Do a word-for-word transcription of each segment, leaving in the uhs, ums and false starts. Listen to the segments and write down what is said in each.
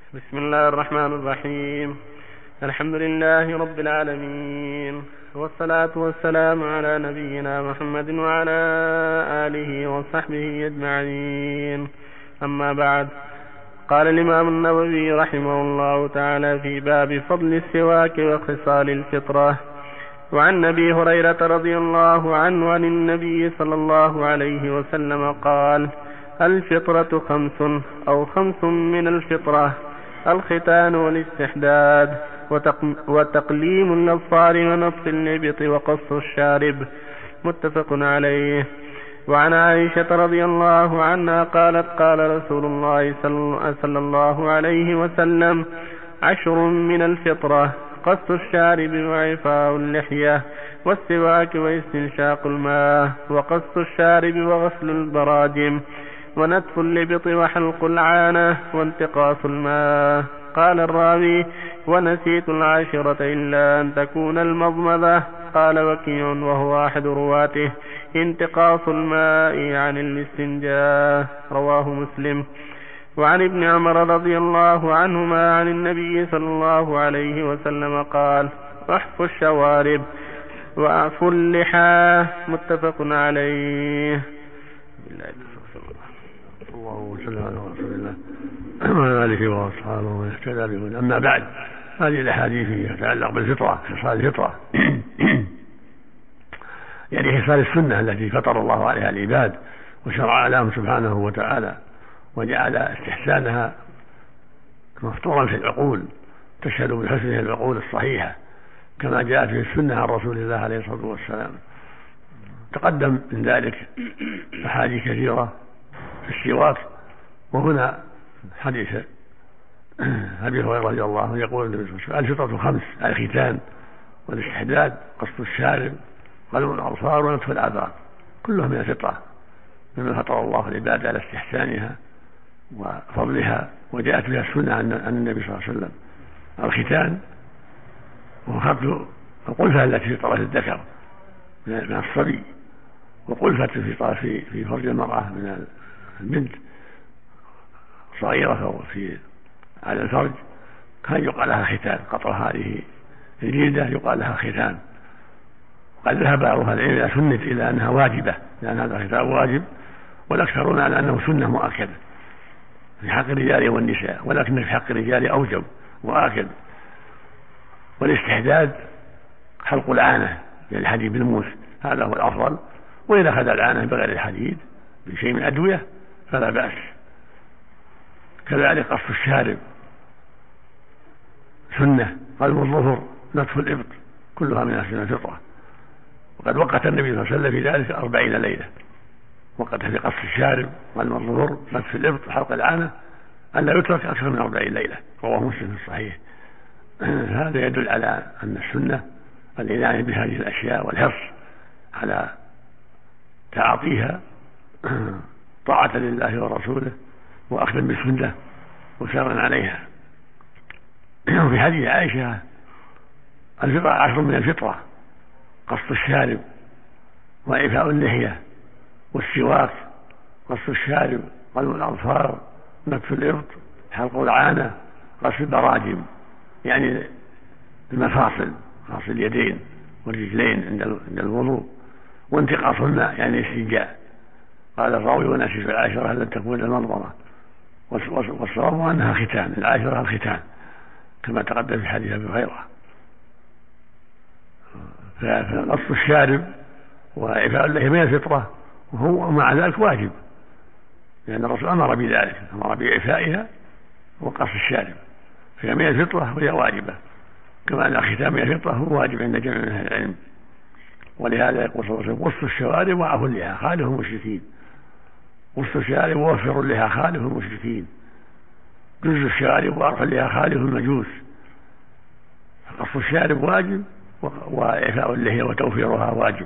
بسم الله الرحمن الرحيم. الحمد لله رب العالمين، والصلاة والسلام على نبينا محمد وعلى آله وصحبه أجمعين. أما بعد، قال الإمام النووي رحمه الله تعالى في باب فضل السواك وخصال الفطرة: وعن أبي هريرة رضي الله عنه عن النبي صلى الله عليه وسلم قال: الفطرة خمس أو خمس من الفطرة: الختان والاستحداد وتقليم الأظفار ونصف اللبط وقص الشارب. متفق عليه. وعن عائشة رضي الله عنها قالت: قال رسول الله صلى الله عليه وسلم: عشر من الفطرة: قص الشارب وعفاء اللحية والسواك واستنشاق الماء وقص الشارب وغسل البراجم ونتف اللبط وحلق العانة وانتقاص الماء. قال الراوي: ونسيت العاشرة إلا أن تكون المضمضة. قال وكيع وهو أحد رواته: انتقاص الماء عن الاستنجاء. رواه مسلم. وعن ابن عمر رضي الله عنهما عن النبي صلى الله عليه وسلم قال: احفوا الشوارب واعفوا اللحى. متفق عليه. اللهم صل على رسول الله وعلى اله واصحابه ومن اهتدى بهداه. اما بعد، هذه الاحاديث تتعلق بالفطره، خصال الفطره يعني خصال السنه التي فطر الله عليها العباد وشرع لهم سبحانه وتعالى، وجعل استحسانها مفطورا في العقول تشهد بحسنها العقول الصحيحه، كما جاء في السنه عن رسول الله عليه الصلاه والسلام. تقدم من ذلك احاديث كثيره في السواك، وهنا حديث أبي هريرة رضي الله عنه يقول النبي صلى الله عليه وسلم: الفطرة خمس: الختان والاستحداد قص الشارب قلم الأظفار ونتف الآثار. كلها من الفطرة، مما فطر الله العباد على استحسانها وفضلها، وجاءت بها السنة عن النبي صلى الله عليه وسلم. الختان هو خفض القلفة التي في طرف الذكر من الصبي، وقلفة في طرف في فرج المرأة من البنت صغيرة في على الفرج، كان يقال لها ختان. قطع هذه الجلدة يقال لها ختان. وقد ذهب بعض أهل العلم إلى سنة إلى أنها واجبة، لأن هذا الختان واجب، والأكثرون على أنه سنة مؤكدة في حق الرجال والنساء، ولكن في حق الرجال أوجب وآكد. والاستحداد حلق العانة للحديد بالموس، هذا هو الأفضل، وإذا أخذ العانة بغير الحديد بشيء من أدوية فلا بأس. كذلك قص الشارب سنة، قلم الظفر، نتف الإبط، كلها من أحسن الفطرة. وقد وقت النبي صلى الله عليه وسلم في ذلك أربعين ليلة، وقت في قص الشارب، قلم الظفر، نتف الإبط، حلق العانة، أن لا يترك أكثر من أربعين ليلة. رواه مسلم في الصحيح. هذا يدل على أن السنة العناية بهذه الأشياء والحرص على تعاطيها طاعة لله ورسوله وأخذا بالسنة وسارا عليها. في حديث عائشة: الفطرة عشر من الفطرة: قص الشارب وإعفاء اللحية والسواك، قص الشارب، قلم الأظفار، نتف الإبط، حلق العانة، غسل البراجم، يعني المفاصل، فاصل اليدين والرجلين عند الوضوء، وانتقاص الماء يعني الاستنجاء. قال الراوي: ونسيت العاشرة لن تكون المضمضة. والصواب أنها ختان، العاشرة الختان كما تقدم في حديث أبي هريرة. فقص الشارب وإعفاء اللحية من الفطرة، وهو مع ذلك واجب، لأن الرسول أمر بذلك، أمر بإعفائها وقص الشارب، فهي من الفطرة وهي واجبة، كما أن الختان من الفطرة هو واجب عند جميع من أهل العلم. ولهذا يقول صلى الله عليه وسلم: قص الشوارب وعفوا اللحى خالفوا المشركين. قص الشوارب ووفروا اللحى خالفوا المشركين. جز الشوارب وعفوا اللحى خالفوا المجوس. فقص الشارب واجب، وإعفاء اللحية وتوفيرها واجب،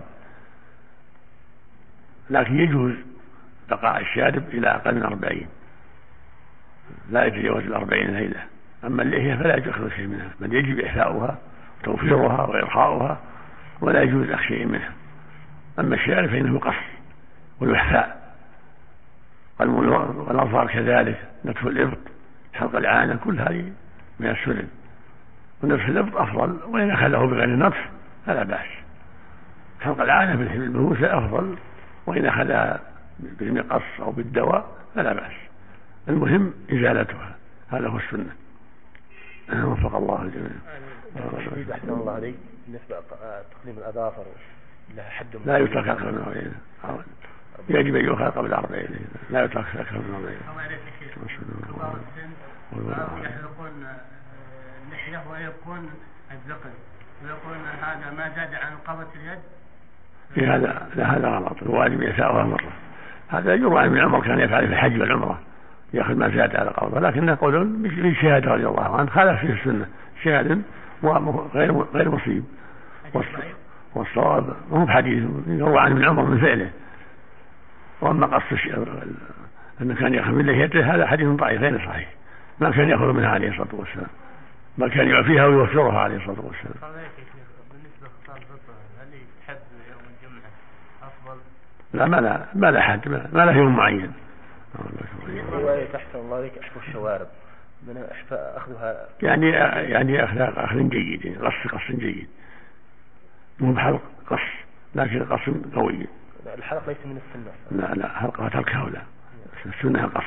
لكن يجوز بقاء الشارب إلى أقل من أربعين، لا يتجاوز الأربعين ليلة. أما اللحية فلا يجوز شيء منها، بل يجب إحفاؤها وتوفيرها وإرخاؤها، ولا يجوز أخذ شيء منها. أما الشارب فإنه قص ويحفاء. والأظفار كذلك، نتف الإبط، حلق حلق العانة، كل هذه من السنن. ونفس الإبط أفضل، وإن أخذه بغير نفس فلا بأس. حلق العانة بالموسى أفضل، وإن أخذها بالمقص أو بالدواء فلا بأس. المهم إزالتها، هذا هو السنة. وفق الله الجميع. أحسن الله عليك. بالنسبة لتقليم الأظافر لها حد لا يترك أكثر من أربعين، يجب أن يؤخذ قبل أربعين، لا يترك أكثر من أربعين. يحلقون اللحية ويكون الذقن، ويقول هذا ما زاد عن قبضة اليد. في هذا لا، هذا غلط، الواجب يساويها مرة. هذا يروى عن ابن عمر كان يفعل في الحج والعمرة، يأخذ ما زاد على قبضه، لكن يقولون في شهادة رضي الله عنه خالف فيه السنة، شهاد غير غير مصيب. والصواب هو حديث يروى عن ابن عمر من فعله. واما قص انه كان ياخذ من لحيته هذا حديث ضعيف غير صحيح، ما كان ياخذ منها عليه الصلاه والسلام، بل كان يعفيها ويوفرها عليه الصلاه والسلام. بالنسبه لخصال الفطر هل يحد يوم الجمعه افضل؟ لا، ما لا ما لا حد، ما له يوم معين. روايه تحت الله عليك احفظ الشوارب من اخذها يعني يعني اخذ اخذ جيد، يعني قص قص جيد، مو بحلق قص لكن قص قوي. الحلق ليس من السنة. لا لا، حلقها تركها ولا السنة القص.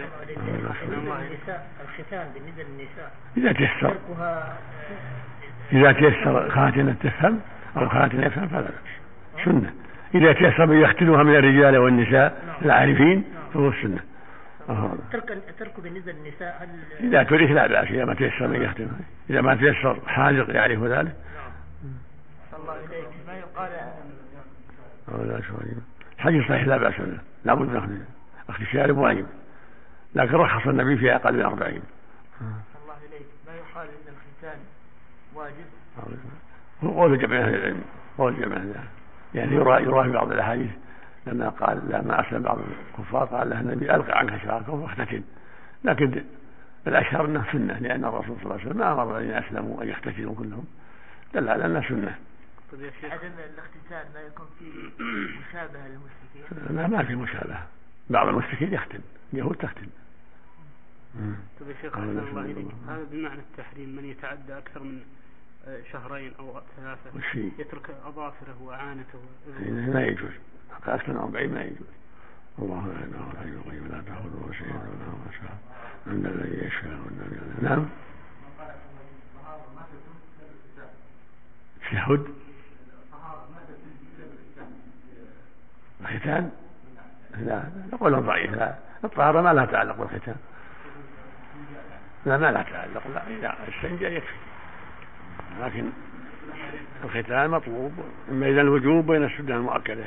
الختان بالنسبة للنساء إذا تيسر إذا تيسر خاتنة تفهم أو خاتنة يفهم فلا بأس، سنة. إذا تيسر من يختنها من الرجال والنساء العارفين فهو السنة. ترك بالنسبة للنساء إذا ترك لا بأس، إذا ما تيسر من يختنها، إذا ما تيسر حاذق يعرف ذلك. الله إليك ما يقال الحديث صحيح لا بأس منه، لا بد من أخذ أخذ الشارب واجب، لكن رخص النبي في أقل من أربعين. الله إليك ما يقال إن الختان واجب؟ هو قول جمع أهل العلم، قول جمع أهل العلم، يعني يرى يرى في بعض الأحاديث لما قال لما أسلم بعض الكفار قال له النبي ألقى عنك شعركم واختتن، لكن الأشهر أنه سنة، لأن الرسول صلى الله عليه وسلم ما أمر الذين أسلموا أن يختتنوا كلهم، دل على أنها سنة. عدم الاختتان ما يكون فيه مشابهة للمشركين؟ لا، ما في مشابهة، بعض المشركين يختن، اليهود تختن. طيب يا شيخ أحسن الله إليك، هذا بمعنى التحريم من يتعدى أكثر من شهرين أو ثلاثة يترك أظافره وعانته ما يجوز، أكثر من أربعين ما يجوز. الله لا إله إلا هو الحي القيوم لا تأخذه سنة ولا نوم من الذي يشفع. نعم. التشهد الختان لا نقول ضعيف، لا الطهارة ما لها تعلق بالختان، لا ما لها تعلق، لا إذا استنجى يكفي، لكن الختان مطلوب إما إذا الوجوب بين السنة المؤكدة.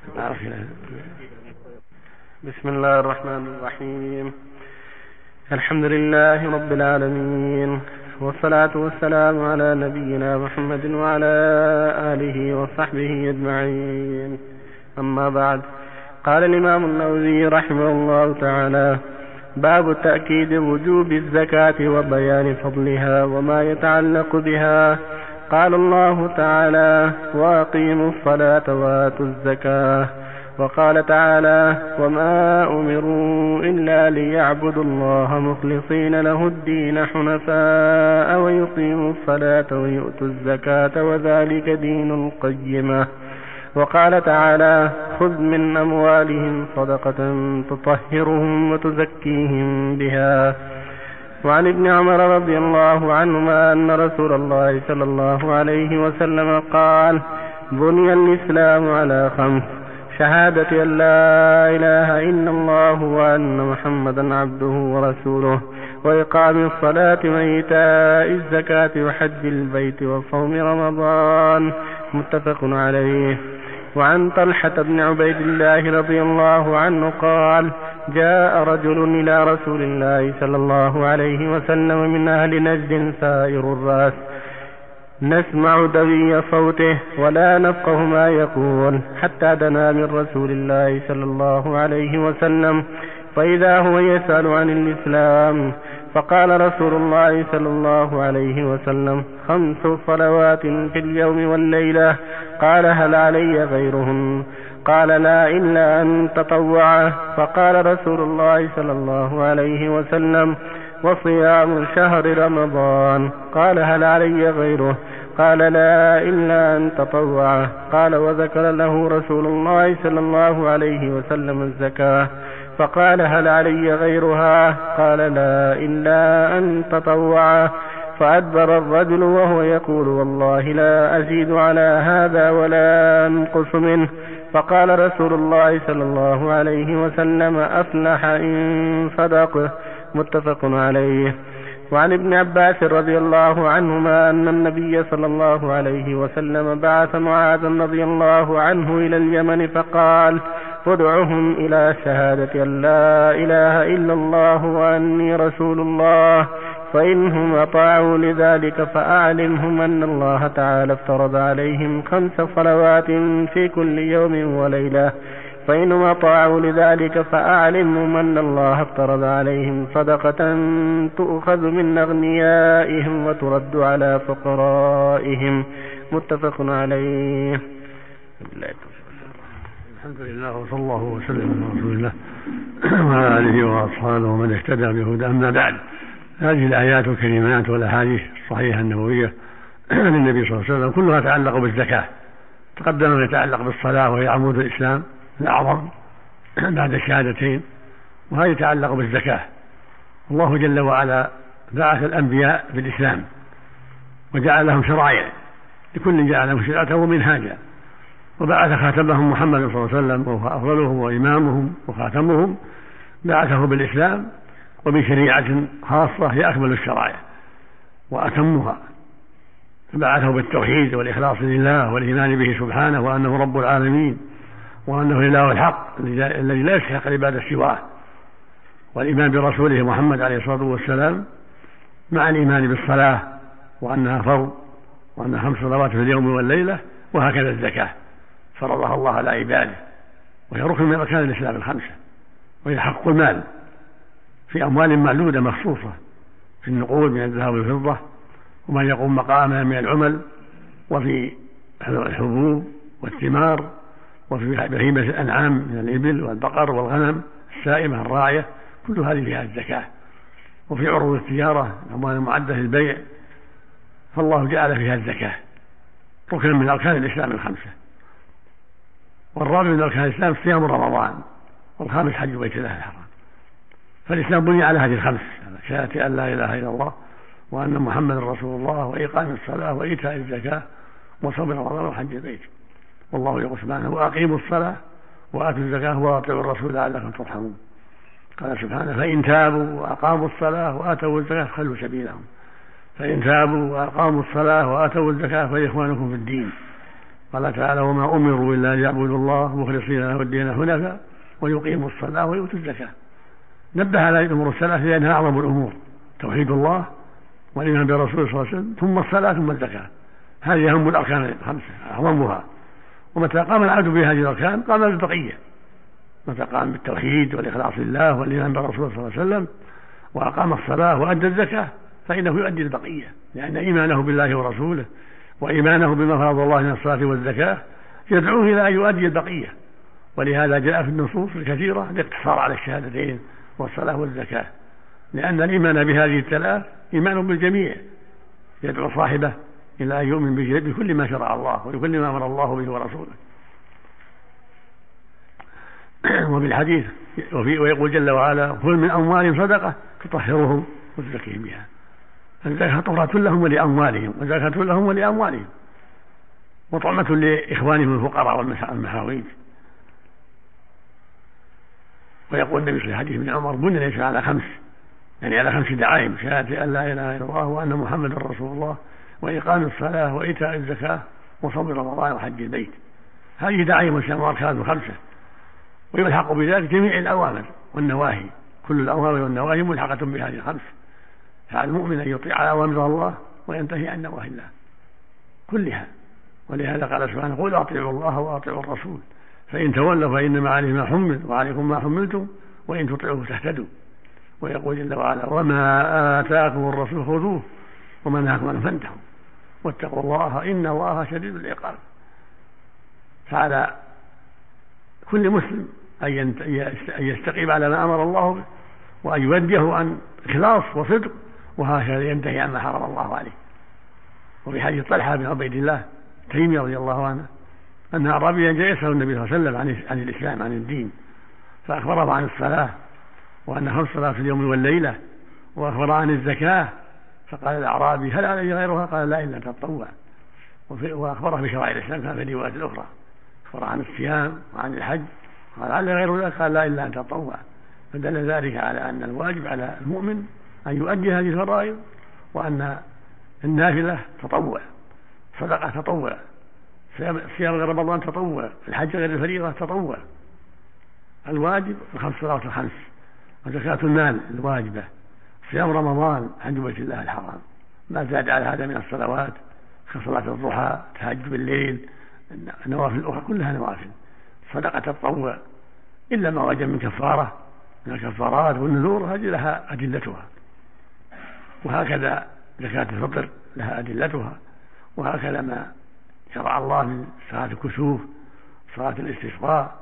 بسم الله الرحمن الرحيم، الحمد لله رب العالمين، والصلاة والسلام على نبينا محمد وعلى آله وصحبه أجمعين. أما بعد، قال الإمام النووي رحمه الله تعالى: باب تأكيد وجوب الزكاة وبيان فضلها وما يتعلق بها. قال الله تعالى: وأقيموا الصلاة وآتوا الزكاة. وقال تعالى: وما أمروا إلا ليعبدوا الله مخلصين له الدين حنفاء ويقيموا الصلاة ويؤتوا الزكاة وذلك دين القيمة. وقال تعالى: خذ من أموالهم صدقة تطهرهم وتزكيهم بها. وعن ابن عمر رضي الله عنهما أن رسول الله صلى الله عليه وسلم قال: بني الإسلام على خمس: شهادة أن لا إله إلا الله وأن محمدا عبده ورسوله، وإقام الصلاة وإيتاء الزكاة وحج البيت وصوم رمضان. متفق عليه. وعن طلحة بن عبيد الله رضي الله عنه قال: جاء رجل إلى رسول الله صلى الله عليه وسلم من أهل نجد سائر الرأس، نسمع دوي صوته ولا نفقه ما يقول، حتى دنا من رسول الله صلى الله عليه وسلم فإذا هو يسأل عن الإسلام، فقال رسول الله صلى الله عليه وسلم: خمس صلوات في اليوم والليلة. قال: هل علي غيرهن؟ قال: لا إلا أن تطوع. فقال رسول الله صلى الله عليه وسلم: وصيام شهر رمضان. قال هل علي غيره؟ قال لا إلا أن تطوع. قال وذكر له رسول الله صلى الله عليه وسلم الزكاة فقال هل علي غيرها؟ قال لا إلا أن تطوع. فأدبر الرجل وهو يقول والله لا أزيد على هذا ولا أنقص منه. فقال رسول الله صلى الله عليه وسلم أفلح إن صدق. متفق عليه. وعن ابن عباس رضي الله عنهما أن النبي صلى الله عليه وسلم بعث معاذ رضي الله عنه إلى اليمن فقال ادعهم إلى شهادة أن لا إله إلا الله وأني رسول الله فإنهم أطاعوا لذلك فأعلمهم أن الله تعالى افترض عليهم خمس صلوات في كل يوم وليلة فإنهم أطاعوا لذلك فأعلمهم أن الله افترض عليهم صدقة تؤخذ من أغنيائهم وترد على فقرائهم. متفق عليه. الحمد لله وصلى الله وسلم على رسول الله وعلى آله وأصحابه ومن اهتدى بهداه. أما بعد، هذه الآيات الكريمات والأحاديث الصحيحة النبوية للنبي صلى الله عليه وسلم كلها تتعلق بالزكاة. تقدم أن يتعلق بالصلاة وهي عمود الإسلام الأعظم بعد الشهادتين، وهذه يتعلق بالزكاة. الله جل وعلا بعث الأنبياء بالإسلام وجعل لهم شرائع، لكل جعل لهم شريعته ومنهاجا، وبعث خاتمهم محمد صلى الله عليه وسلم وهو أفضلهم وإمامهم وخاتمهم، بعثه بالإسلام وبشريعة خاصة هي أكمل الشرائع وأتمها، فبعثه بالتوحيد والإخلاص لله والإيمان به سبحانه وأنه رب العالمين وأنه الإله الحق الذي لا يستحق العبادة سواه، والإيمان برسوله محمد عليه الصلاة والسلام مع الإيمان بالصلاة وأنها فرض وأنها خمس صلوات في اليوم والليلة، وهكذا الزكاة فرضها الله على عباده، وهي ركن من أركان الإسلام الخمسة، وهي حق المال في أموال معدودة مخصوصة في النقود من الذهب والفضة وما يقوم مقامها من العمل، وفي الحبوب والثمار، وفي بهيمة الأنعام من الإبل والبقر والغنم السائمة الراعية، كل هذه فيها الزكاة. وفي عروض التجارة الأموال المعدة للبيع، فالله جعل فيها الزكاة ركن من أركان الإسلام الخمسة. والرابع من أركان الإسلام صيام رمضان، والخامس حج بيت الله الحرام. فالإسلام بني على هذه الخمس: شهادة أن لا إله إلا الله وأن محمد رسول الله وإقام الصلاة وإيتاء الزكاة وصوم رمضان وحج البيت. والله يقول سبحانه: وأقيموا الصلاة وآتوا الزكاة وأطيعوا الرسول لعلكم ترحمون. قال سبحانه: فإن تابوا وأقاموا الصلاة وآتوا الزكاة فخلوا سبيلهم. فإن تابوا وأقاموا الصلاة وآتوا الزكاة فإخوانكم في الدين. قال تعالى: وما أمروا إلا ليعبدوا الله مخلصين له الدين حنفاء ويقيموا الصلاة ويؤتوا الزكاة. نبه على الأمور الثلاثة لأنها أعظم الأمور: توحيد الله والإيمان برسوله صلى الله عليه وسلم ثم الصلاة ثم الزكاة. هذه أهم الأركان الخمسة أعظمها. ومتى قام العبد بهذه الأركان قام بالبقية. متى قام بالتوحيد والإخلاص لله والإيمان برسوله صلى الله عليه وسلم وأقام الصلاة وأدى الزكاة فإنه يؤدي البقية، لأن إيمانه بالله ورسوله وإيمانه بما فرض الله من الصلاة والزكاة يدعوه إلى أن يؤدي البقية. ولهذا جاء في النصوص الكثيرة الاقتصار على الشهادتين والصلاة والزكاة، لأن الإيمان بهذه الثلاث إيمان بالجميع، يدعو صاحبه إلى أن يؤمن بكل ما شرع الله وبكل ما أمر الله به ورسوله. وبالحديث ويقول جل وعلا: خذ من أموالهم صدقة تطهرهم وتزكيهم بها. الزكاة طهرة لهم ولأموالهم، وزكاة لهم ولأموالهم، وطعمة لإخوانهم الفقراء والمساكين. ويقول النبي في الحديث من عمر: بني الإسلام على خمس، يعني على خمس دعائم: شهادة أن لا إله إلا الله وأن محمد رسول الله وإقام الصلاة وإيتاء الزكاة وصوم رمضان وحج البيت. هذه دعائم الإسلام وأركانه خمسة، ويلحق بذلك جميع الأوامر والنواهي. كل الأوامر والنواهي ملحقة بهذه الخمس، فعلى المؤمن أن يطيع أوامر الله وينتهي عن نواهي الله كلها. ولهذا قال سبحانه: قل أطيعوا الله وأطيعوا الرسول فإن تولوا فإنما عليه ما حمل وعليكم ما حملتم وإن تطيعوه تهتدوا. ويقول جل وعلا: وما آتاكم الرسول خذوه وما نهاكم عنه فانتهوا واتقوا الله إن الله شديد العقاب. فعلى كل مسلم أن يستقيم على ما أمر الله به وأن يوجهه عن إخلاص وصدق، وهكذا ينتهي عما حرم الله عليه. وفي حديث طلحة بن عبيد الله تيمي رضي الله عنه أن أعرابيا جاء يسأل النبي صلى الله عليه وسلم عن, عن الإسلام عن الدين، فأخبره عن الصلاة وأن خمس صلاة في اليوم والليلة، وأخبره عن الزكاة، فقال الأعرابي هل علي غيرها؟ قال لا إلا تطوع. وأخبره بشرائع الإسلام كما في الروايات الأخرى، أخبره عن الصيام وعن الحج، قال علي غير ذلك؟ قال لا إلا أن تطوع. فدل ذلك على أن الواجب على المؤمن أن يؤدي هذه الفرائض، وأن النافلة تطوع، صدقة تطوع، صيام غير رمضان تطوع، الحج غير الفريضة تطوع. الواجب الخمس صلوات الخمس، وزكاة المال الواجبة، صيام رمضان، حج بيت الله الحرام، ما زاد على هذا من الصلوات كصلاة الضحى، تهجد بالليل، النوافل الأخرى كلها نوافل. صدقة تطوع إلا ما وجب من كفارة من الكفارات والنذور، هذه لها أدلتها. وهكذا زكاة الفطر لها أدلتها، وهكذا ما شرع الله من صلاة الكسوف، صلاة الاستسقاء،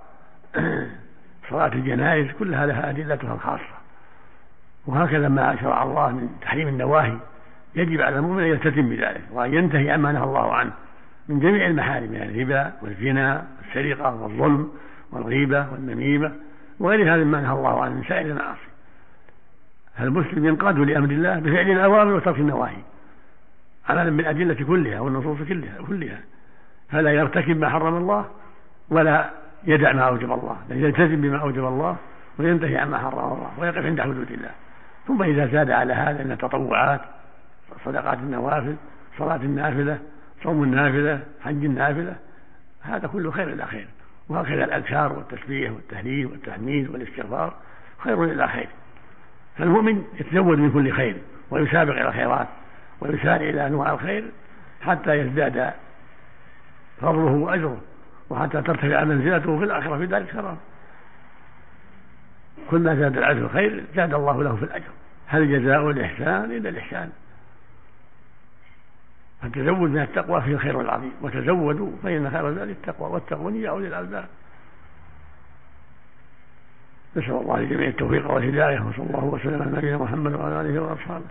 صلاة الجنائز، كلها لها أدلتها الخاصة. وهكذا ما شرع الله من تحريم النواهي، يجب على المؤمن أن يلتزم بذلك وأن ينتهي عما نهى الله عنه من جميع المحارم، يعني الربا والزنا والسرقة والظلم والغيبة والنميمة وغير هذا ما نهى الله عنه من سائر المعاصي. فالمسلم ينقاد لأمر الله بفعل الأوامر وترك النواهي عملا بالأدلة كلها والنصوص كلها كلها فلا يرتكب ما حرم الله ولا يدع ما أوجب الله، بل يلتزم بما أوجب الله وينتهي عما حرم الله ويقف عند حدود الله. ثم إذا زاد على هذا من التطوعات، صدقات النوافل، صلاة النافلة، صوم النافلة، حج النافلة، هذا كله خير إلى خير. وهكذا الأذكار والتسبيح والتهليل والتحميد والاستغفار خير إلى خير. فالمؤمن يتزود من كل خير ويسابق إلى الخيرات ويسارع إلى أنواع الخير حتى يزداد فضله وأجره، وحتى ترتفع منزلته في الآخرة في دار الكرام. كل ما زاد العبد في الخير زاد الله له في الأجر. هل جزاء الإحسان إلا الإحسان؟ فالتزود من التقوى فيه الخير العظيم، وتزودوا فإن خير ذلك التقوى، واتقون يا أولي الألباب. نسأل الله لجميع التوفيق والهداية، وصلى الله وسلم على نبينا محمد وعلى آله وأصحابه.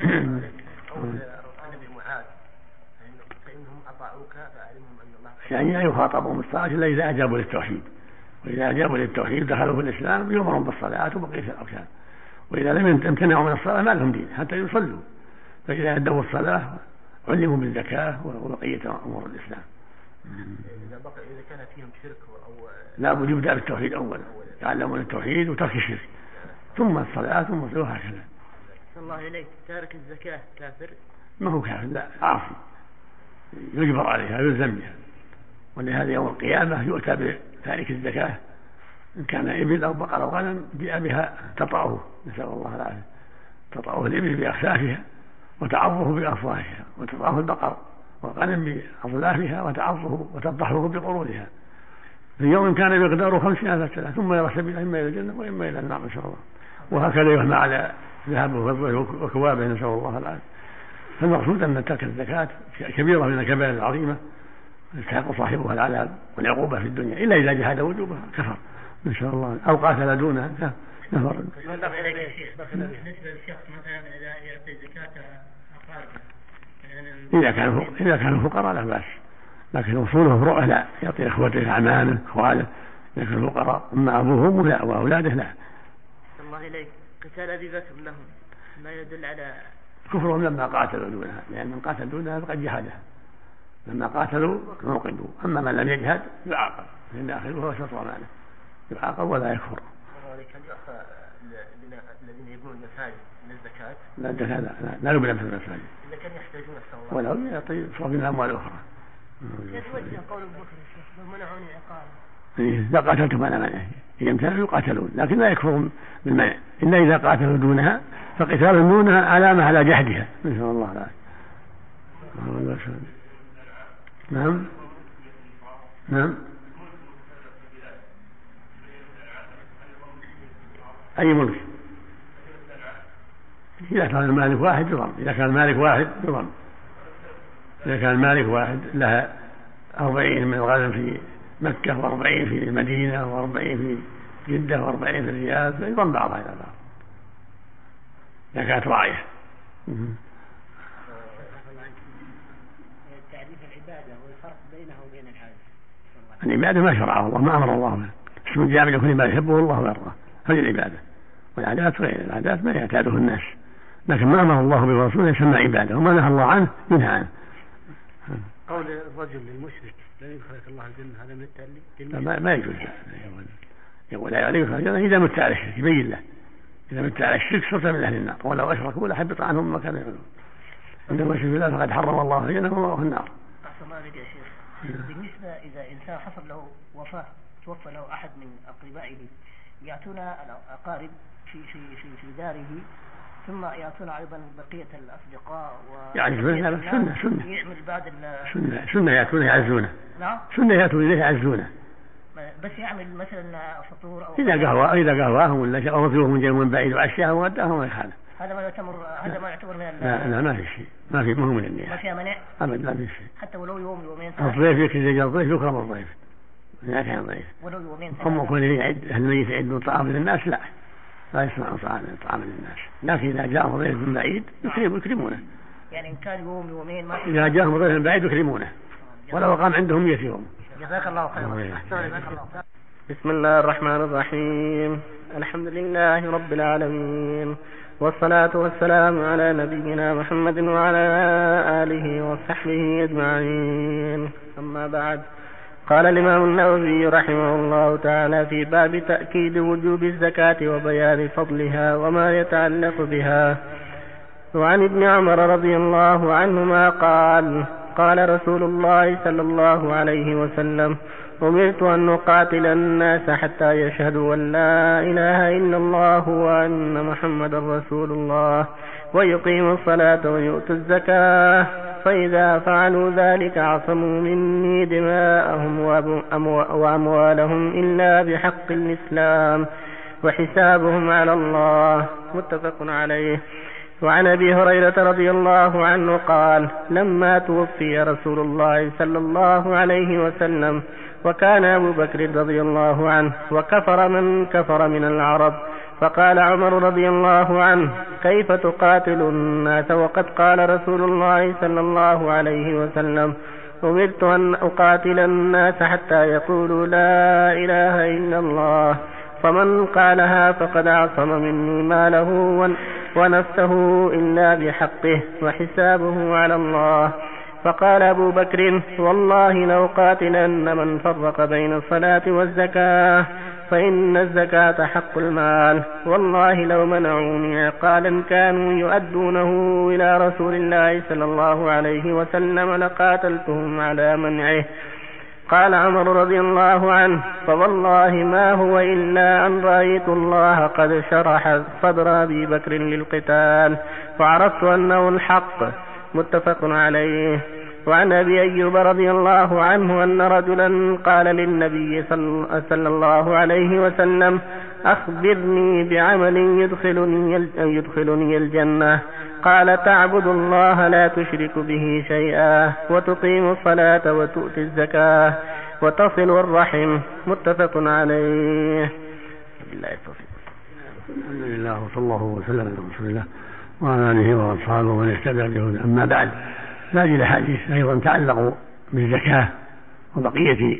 يعني لا يخاطبهم الصلاة إلا إذا أجابوا للتوحيد، وإذا أجابوا للتوحيد دخلوا في الإسلام يؤمرون بالصلاة وبقية الأركان، وإذا لم يمتنعوا من الصلاة ما لهم دين حتى يصلوا. فإذا أدوا الصلاة علموا بالزكاة وبقية أمور الإسلام. إذا بقى إذا كان فيهم شرك أو لا بد يبدأ بالتوحيد أولا، يعلمون التوحيد وترك الشرك ثم الصلاة ثم الصلاة وهكذا. صلى الله إليك. تارك الزكاة كافر؟ ما هو كافر، لا عاصي يجبر عليها يلزم بها. ولهذا يوم القيامة يؤتى بتارك الزكاة إن كان إبل أو بقر أو غنم جاء بها تطأه، نسأل الله العافية، تطأه الإبل بأخفافها وتعضه بأفواهها، وتطأه البقر والغنم بأظلافها وتعضه وتضحه بقرونها. في يوم كان مقداره خمسين ألف سنة ثم يرى سبيلا إما إلى الجنة وإما إلى النار إن شاء الله. وهكذا يحمى على ذهبه وكوابه نسأل الله العافية. فالمقصود أن ترك الزكاة كبيرة من الكبائر العظيمة يستحق صاحبها العذاب والعقوبة في الدنيا، إلا إذا جحد وجوبها كفر إن شاء الله أو قاتل دونها كفر. بالنسبة للشخص مثلا إذا يعطي زكاة أقاربه إذا كانوا إذا كانوا فقراء لا بأس، لكن وصوله فروعه لا، يعطي إخوته أعمامه أخواله، إذا كانوا فقراء. أما أبوهم لا وأولاده لا. الله إليك. قتال أبي بكر لهم ما يدل على كفرهم لما قاتلوا دونها، لأن من قاتل دونها فقد جهدها، لما قاتلوا نوقدوا. أما من لم يجهد يعاقب، لأن آخره هو شطر ماله، يعاقب ولا يكفر. الذين يبنون المساجد من الزكاة لا الزكاة لا لا يبنى في المساجد إذا كان يحتاجون الصلاة ولو يعطي صرف من الأموال الأخرى. يتوجه قول أبو بكر الشيخ منعوني عقاب. إذا قاتلتم على منعه يمتنعوا يقاتلون، لكن لا يكفرون بالمنع إلا إذا قاتلوا دونها، فقتال دونها علامة على جحدها نسأل الله العافية. نعم نعم. أي ملك؟ إذا كان المالك واحد يضم، إذا كان المالك واحد يضم، إذا كان المالك واحد لها أربعين من الغنم في مكة وأربعين في المدينة وأربعين في جدة وأربعين في الرياض يضم بعضها إلى بعض. إذا كانت راعية. تعريف العبادة والفرق بينه وبين الحاج. العبادة ما شرعه الله، ما أمر الله به، اسم الجامع لكل ما يحبه الله ويرضاه، هذه العبادة. والعادات غير العادات ما يعتاده الناس، لكن ما أمر الله به ورسوله يسمى عبادة، وما نهى الله عنه ينهى عنه. قول الرجل للمشرك لا يدخلك الله الجنة هذا من التعليم؟ ما, ما يجوز. يقول لا يدخل الجنة إذا مت على الشرك، يبين له إذا مت على الشرك صرت من أهل النار، ولو أشركوا لحبط عنهم ما كانوا يعملون. عندما يشرك بالله فقد حرم الله الجنة ومأواه النار. أحسن الله عليك يا شيخ. بالنسبة إذا إنسان حصل له وفاة، توفى له أحد من أقربائه، يأتون الأقارب في في في في داره، ثم يأتون أيضا بقية الأصدقاء و يعني سنة سنة سنة يعمل بعد سنة سنة يأتون يعزونه. نعم. سنة يأتون إليه يعزونه. بس يعمل مثلا فطور أو إذا قهوة إذا قهواهم ولا شيء أو رجوهم جاي من بعيد وعشاهم ووداهم ما يخالف. هذا ما يعتبر هذا ما يعتبر من لا لا ما في شيء، ما في مهم من النية. ما فيها منع. أبد ما في شيء. حتى ولو يوم يومين. الضيف يكرم الضيف يكرم الضيف. لا كان ضيف. ولو يومين. هم يكون يعد أهل الميت يعدون طعام للناس لا. لا يصنعون طعام للناس، لكن إذا جاءهم ضيف من بعيد يكرمون يكرمونه. يعني إن كان يوم يومين ما. إذا جاءهم ضيف من بعيد يكرمونه. ولو قام عندهم مئة يوم. جزاك الله خيرا. بسم الله الرحمن الرحيم. الحمد لله رب العالمين، والصلاة والسلام على نبينا محمد وعلى آله وصحبه أجمعين. أما بعد، قال الإمام النووي رحمه الله تعالى في باب تأكيد وجوب الزكاة وبيان فضلها وما يتعلق بها. وعن ابن عمر رضي الله عنهما قال قال رسول الله صلى الله عليه وسلم: أمرت أن أقاتل الناس حتى يشهدوا أن لا إله إلا الله وأن محمدا رسول الله ويقيموا الصلاة ويؤتوا الزكاة، فإذا فعلوا ذلك عصموا مني دماءهم وأموالهم إلا بحق الإسلام وحسابهم على الله. متفق عليه. وعن أبي هريرة رضي الله عنه قال: لما توفي رسول الله صلى الله عليه وسلم وكان أبو بكر رضي الله عنه وكفر من كفر من العرب، فقال عمر رضي الله عنه: كيف تقاتل الناس وقد قال رسول الله صلى الله عليه وسلم: أمرت أن أقاتل الناس حتى يقولوا لا إله إلا الله، فمن قالها فقد عصم مني ماله ونفسه إلا بحقه وحسابه على الله. فقال أبو بكر: والله لو قاتلن من فرق بين الصلاة والزكاة، فإن الزكاة حق المال، والله لو منعوني عقالا كانوا يؤدونه إلى رسول الله صلى الله عليه وسلم لقاتلتهم على منعه. قال عمر رضي الله عنه: فوالله ما هو إلا أن رأيت الله قد شرح صدر أبي بكر للقتال وعرفت أنه الحق. متفق عليه. وعن أبي أيوب رضي الله عنه أن رجلا قال للنبي صلى الله عليه وسلم: أخبرني بعمل يدخلني, يدخلني الجنة. قال: تعبد الله لا تشرك به شيئا وتقيم الصلاة وتؤتي الزكاة وتصل الرحم. متفق عليه. بالله التوفيق. الحمد لله وصلى الله وسلم على رسول الله وعلى آله وأصحابه ومن اهتدى بهداه. أما بعد، هذه الأحاديث أيضا تعلق بالزكاة وبقية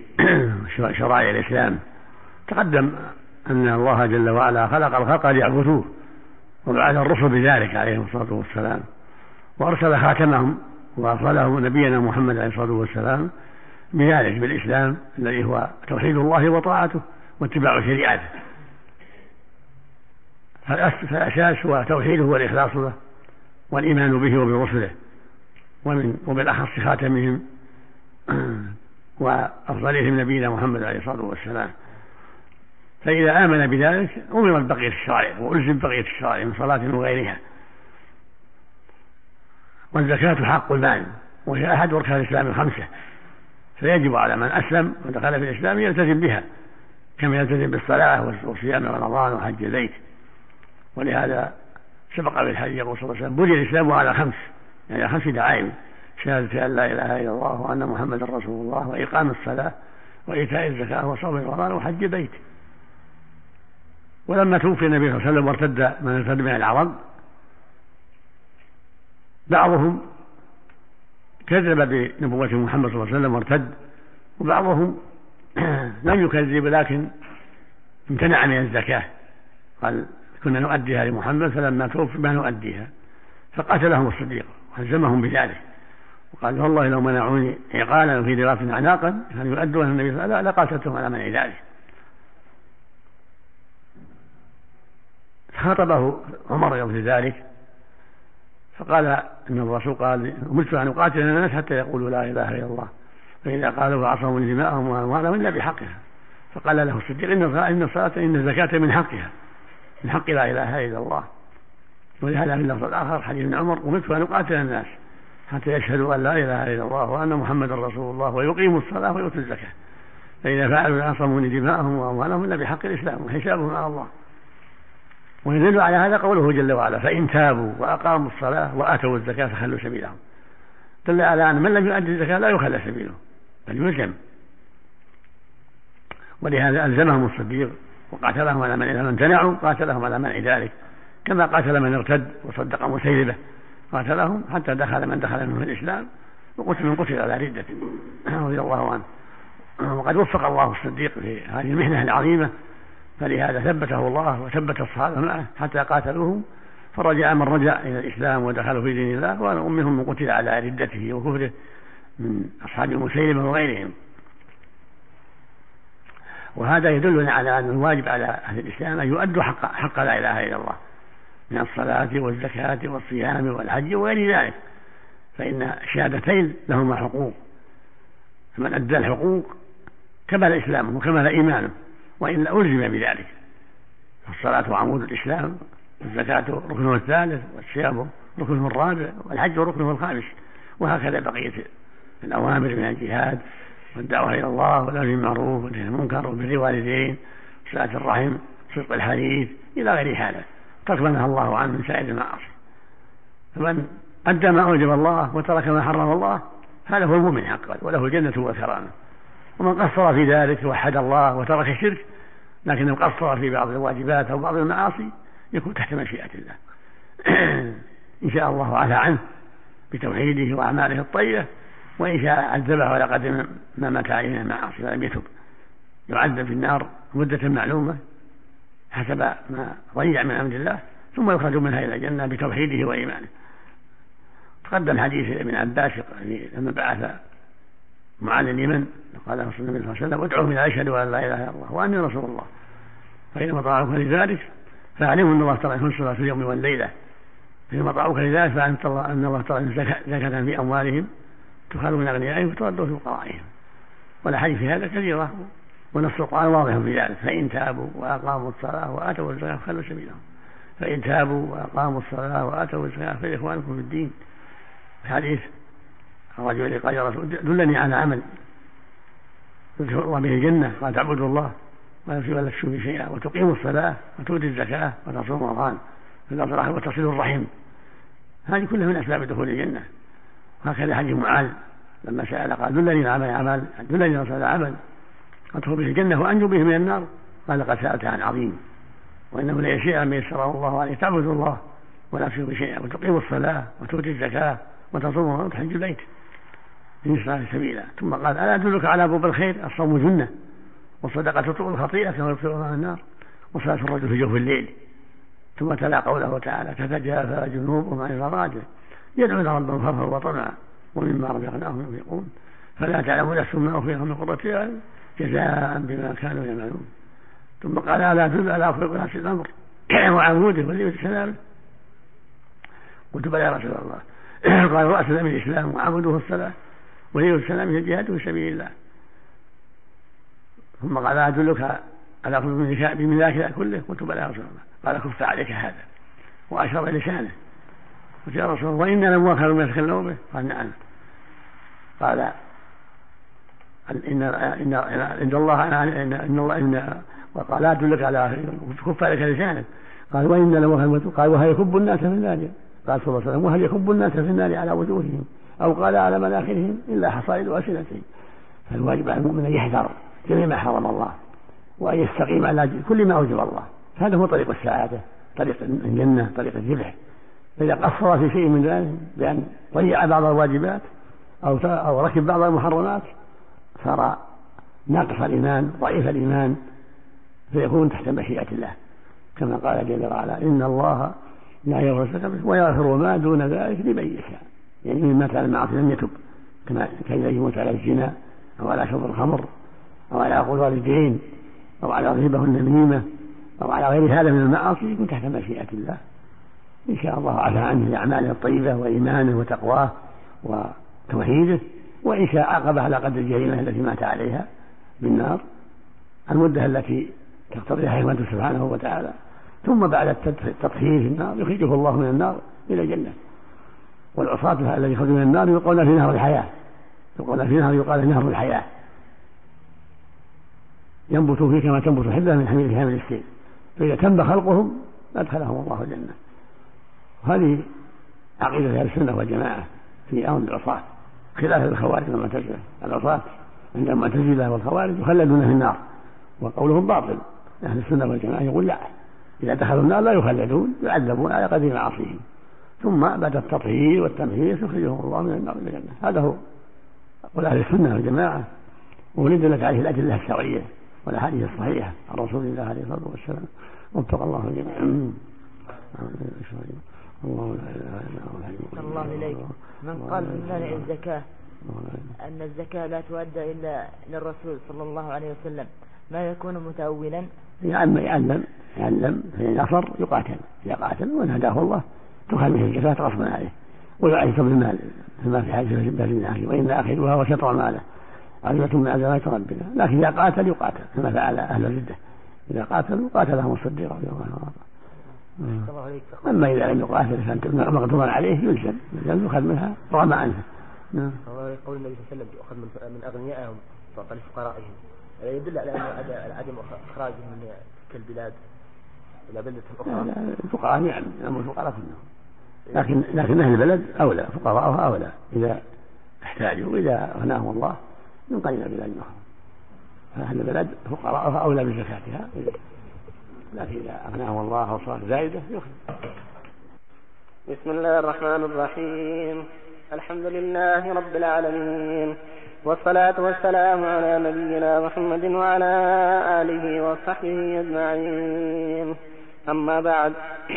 شرائع الإسلام. تقدم أن الله جل وعلا خلق الخلق ليعبدوه، وبعث الرسل بذلك عليهم الصلاة والسلام، وأرسل خاتمهم وأرسله نبينا محمد عليه الصلاة والسلام بذلك، بالإسلام الذي هو توحيد الله وطاعته واتباع شريعته. فالأساس هو توحيده والإخلاص له والإيمان به وبرسله، ومن وبالأخص خاتمهم وأفضلهم نبينا محمد عليه الصلاة والسلام. فإذا آمن بذلك أمر بقية الشرائع وألزم بقية الشرائع من صلاة وغيرها. والزكاة حق المال، وهي أحد أركان الإسلام الخمسة، فيجب على من أسلم ودخل في الإسلام يلتزم بها كما يلتزم بالصلاة وصيام رمضان وحج البيت. ولهذا سبق في الحديث يقول صلى الله عليه وسلم: بني الإسلام على خمس، يعني خمس دعائم: شهادة أن لا إله إلا الله وأن محمدا رسول الله وإقام الصلاة وإيتاء الزكاة وصوم رمضان وحج البيت. ولما توفي النبي صلى الله عليه وسلم وارتد من ارتد من العرب بعضهم كذب بنبوة محمد صلى الله عليه وسلم وارتد، وبعضهم لم يكذب لكن امتنع من الزكاة، قال كنا نؤديها لمحمد فلما توفي ما نؤديها، فقاتلهم الصديق وهزمهم بذلك وقال والله لو منعوني عقالا في ذراف عناقا كان يؤدون النبي صلى الله عليه وسلم لقاتلتهم على منع ذلك. خاطبه عمر يوم ذلك فقال ان الرسول قال امرت ان اقاتل الناس حتى يقولوا لا اله الا الله، فاذا قالوا فعصموا دماءهم واموالهم الا بحقها. فقال له الصديق ان الصلاه ان الزكاه من حقها، من حق لا اله الا الله. ولهذا في اللفظ الاخر حديث ابن عمر امرت ان اقاتل الناس حتى يشهدوا ان لا اله الا الله وان محمدا رسول الله ويقيموا الصلاه ويؤتوا الزكاه، فاذا فعلوا عصموا دماءهم واموالهم الا بحق الاسلام وحسابهم على الله. ويدل على هذا قوله جل وعلا فإن تابوا وأقاموا الصلاة وآتوا الزكاة فخلوا سبيلهم، دل على أن من لم يؤدي الزكاة لا يخلى سبيله بل يلزم. ولهذا ألزمهم الصديق وقاتلهم على من امتنعوا، قاتلهم على منع ذلك، كما قاتل من ارتد وصدق مسيلمة، قاتلهم حتى دخل من دخل منه الإسلام وقتل من قتل على ردة رضي الله عنه. وقد وفق الله الصديق في هذه المحنة العظيمة، فلهذا ثبته الله وثبت الصحابة معه حتى قاتلوهم، فرجع من رجع إلى الإسلام ودخلوا في دين الله، وأمهم من قتل على ردته وكفره من أصحاب مسيلمة وغيرهم. وهذا يدلنا على أن الواجب على أهل الإسلام أن يؤدوا حق, حق لا إله إلا الله من الصلاة والزكاة والصيام والحج وغير ذلك، فإن الشهادتين لهما حقوق، فمن أدى الحقوق كمل إسلامه وكمل إيمانه، وإلا ألزم بذلك. الصلاة عمود الإسلام، والزكاة ركنه الثالث، والصيام ركنه الرابع، والحج ركنه الخامس، وهكذا بقية الأوامر من الجهاد والدعوة إلى الله والأمر بالمعروف والنهي عن المنكر وبر الوالدين صلة الرحم صدق الحديث إلى غير هذا، ترك ما نهى الله عنه من سائر المعاصي. فمن أدى ما أوجب الله وترك ما حرم الله هذا هو المؤمن حقا وله الجنة والكرامة. ومن قصر في ذلك وحد الله وترك الشرك لكنه قصر في بعض الواجبات أو بعض المعاصي يكون تحت مشيئة الله إن شاء الله عفى عنه بتوحيده وأعماله الطيبة، وإن شاء عذبه على قدر ما مات عليه من المعاصي ولم يتب يعذب في النار مدة معلومة حسب ما ضيع من أمر الله، ثم يخرج منها إلى الجنة بتوحيده وإيمانه. تقدم حديث ابن عباس لما بعث معاذ اليمن قال له صلى الله عليه وسلم ادعوهم الى اشهد ان لا اله الا الله واني رسول الله، فإنما طاعوك لذلك فاعلموا ان الله تعالى يكون صلاة اليوم والليله، فإنما طاعوك لذلك فاعلم ان الله تعالى زكاة في اموالهم تخذ من اغنيائهم وترد في فقرائهم. والاحاديث في هذا كثيره ونص القرآن واضح في ذلك، فإن تابوا واقاموا الصلاه واتوا الزكاه فخلوا سبيلهم، فإن تابوا واقاموا الصلاه واتوا الزكاه فاخوانكم في الدين. الحديث الرجل الذي قال يا رسول دلني على عمل تدخل الله به الجنة، قال تعبدوا الله ولا تشركوا به شيئا وتقيموا الصلاة وتؤتوا الزكاة وتصوموا رمضان وتصل الرحم، هذه كلها من أسباب دخول الجنة. وهكذا حديث معاذ لما سأل قال دلني على عمل دلني على عمل أدخل به الجنة وأنجو به من النار، قال قد سألت عن عظيم وإنه لا شيء ما يسره الله عليه، تعبدوا الله ولا تشركوا به شيئا وتقيموا الصلاة وتؤتوا الزكاة وتصوموا وتحج البيت إن صار سبيلا. ثم قال ألا أدلك على أبواب الخير؟ الصوم جنة والصدقة تطلق الخطيئة كما يطلق من النار وصلاة الرجل في جوف الليل. ثم تلا قوله تعالى تتجافى جنوبهم عن المضاجع يدعون ربهم خوفا وطمعا ومما رزقناهم ينفقون فلا تعلم نفس ما أخفي لهم من قرة أعين جزاء بما كانوا يعملون. ثم قال ألا أدل على أفضل ناس الأمر وعموده ولية سلامه؟ قلت بلى يا رسول الله. قال رأس الأمر الإسلام وعموده الصلاة ولي السلام هي الجهاد في سبيل الله. ثم قال أدلك على أفضل من ذاك كله؟ قلت بلى يا رسول الله. قال كف عليك هذا وأشار لسانه. قلت يا رسول الله وإننا لمؤاخذون بما يتكلمون به؟ قال نعم. قال إن إن عند الله إن إن الله إن وقال أدلك على كف عليك لسانه. قال وإننا لمؤاخذون. قال وهل يكب الناس في النار؟ قال صلى الله عليه وسلم وهل يكب الناس في النار على وجوههم أو قال على مناخرهم إلا حصائد ألسنتهم. فالواجب على المؤمن أن يحذر جميع ما حرم الله وأن يستقيم على كل ما أوجب الله، هذا هو طريق السعادة، طريق الجنة، طريق الربح، فإذا قصر في شيء من ذلك بأن ضيع بعض الواجبات أو أو ركب بعض المحرمات صار ناقص الإيمان ضعيف الإيمان، فيكون تحت مشيئة الله، كما قال جل وعلا: إن الله لا يغفر ويغفر ما دون ذلك لمن يشاء، يعني من مات على المعاصي لم يتب، كما كان يموت على الزنا أو على شرب الخمر أو على عقول الوالدين أو على الغيبة والنميمة أو على غير هذا من المعاصي، يكون تحت مشيئة الله. إن شاء الله عفى عنه لأعماله الطيبة وإيمانه وتقواه وتوحيده، وإن شاء عاقب على قدر الجريمة التي مات عليها بالنار المدة التي تقتضيها حكمته سبحانه وتعالى، ثم بعد التطهير في النار يخرجه الله من النار إلى الجنة. والعصاة الذي يخرجون من النار يقولون في نهر الحياة، يقولون في نهر يقال نهر الحياة ينبت فيه كما تنبت الحبة من حميل حامل السيل، فإذا تم خلقهم أدخلهم الله الجنة. وهذه عقيدة أهل السنة والجماعة في أمر العصاة، خلاف الخوارج والمعتزلة. العصاة عند المعتزلة والخوارج يخلدون في النار، وقولهم باطل. أهل السنة والجماعة يقول لا، إذا دخلوا النار لا يخلدون، يعذبون على قدر معاصيهم، ثم بعد التطهير والتمهيد يخرجهم الله من النار إلى الجنة. هذا هو قول أهل السنة والجماعة، وندلت عليه الأدلة الشرعية والأحاديث الصحيحة عن رسول الله عليه الصلاة والسلام. وفق الله الجميع. الله الله إليك. من قال من مانع الزكاة أن الزكاة لا تؤدى إلا للرسول صلى الله عليه وسلم، ما يكون متأولا؟ يعلم يعلم يعلم فإن أصر يقاتل، إذا قاتل وإن هداه الله تخل به الزكاة غصبا عليه، ويعيش بالمال فيما في حاجة بالناس، وإن أخذها وشطر ماله عزمة من عزمات ربنا. لكن إذا قاتل يقاتل كما فعل أهل الردة، إذا قاتلوا قاتلهم الصديق رضي الله عنه. أما إذا لم يقاتل كان مقدورا عليه يلزم يلزم يؤخذ منها رغم عنها. نعم. قول النبي صلى الله عليه وسلم يؤخذ من أغنيائهم تعطى لفقرائهم، يدل على أن عدم إخراجهم من تلك البلاد إلى بلدة أخرى. الفقراء نعم نعم الفقراء كلهم، لكن لكن أهل البلد أولى، فقراءها أولى إذا احتاجوا، إذا أغناهم الله من قليل بلاد أخرى، فأهل البلد فقراءها أولى بزكاتها، لكن إذا أغناهم الله وصارت زائدة يخرج. بسم الله الرحمن الرحيم. الحمد لله رب العالمين، والصلاة والسلام على نبينا محمد وعلى آله وصحبه أجمعين. أما بعد،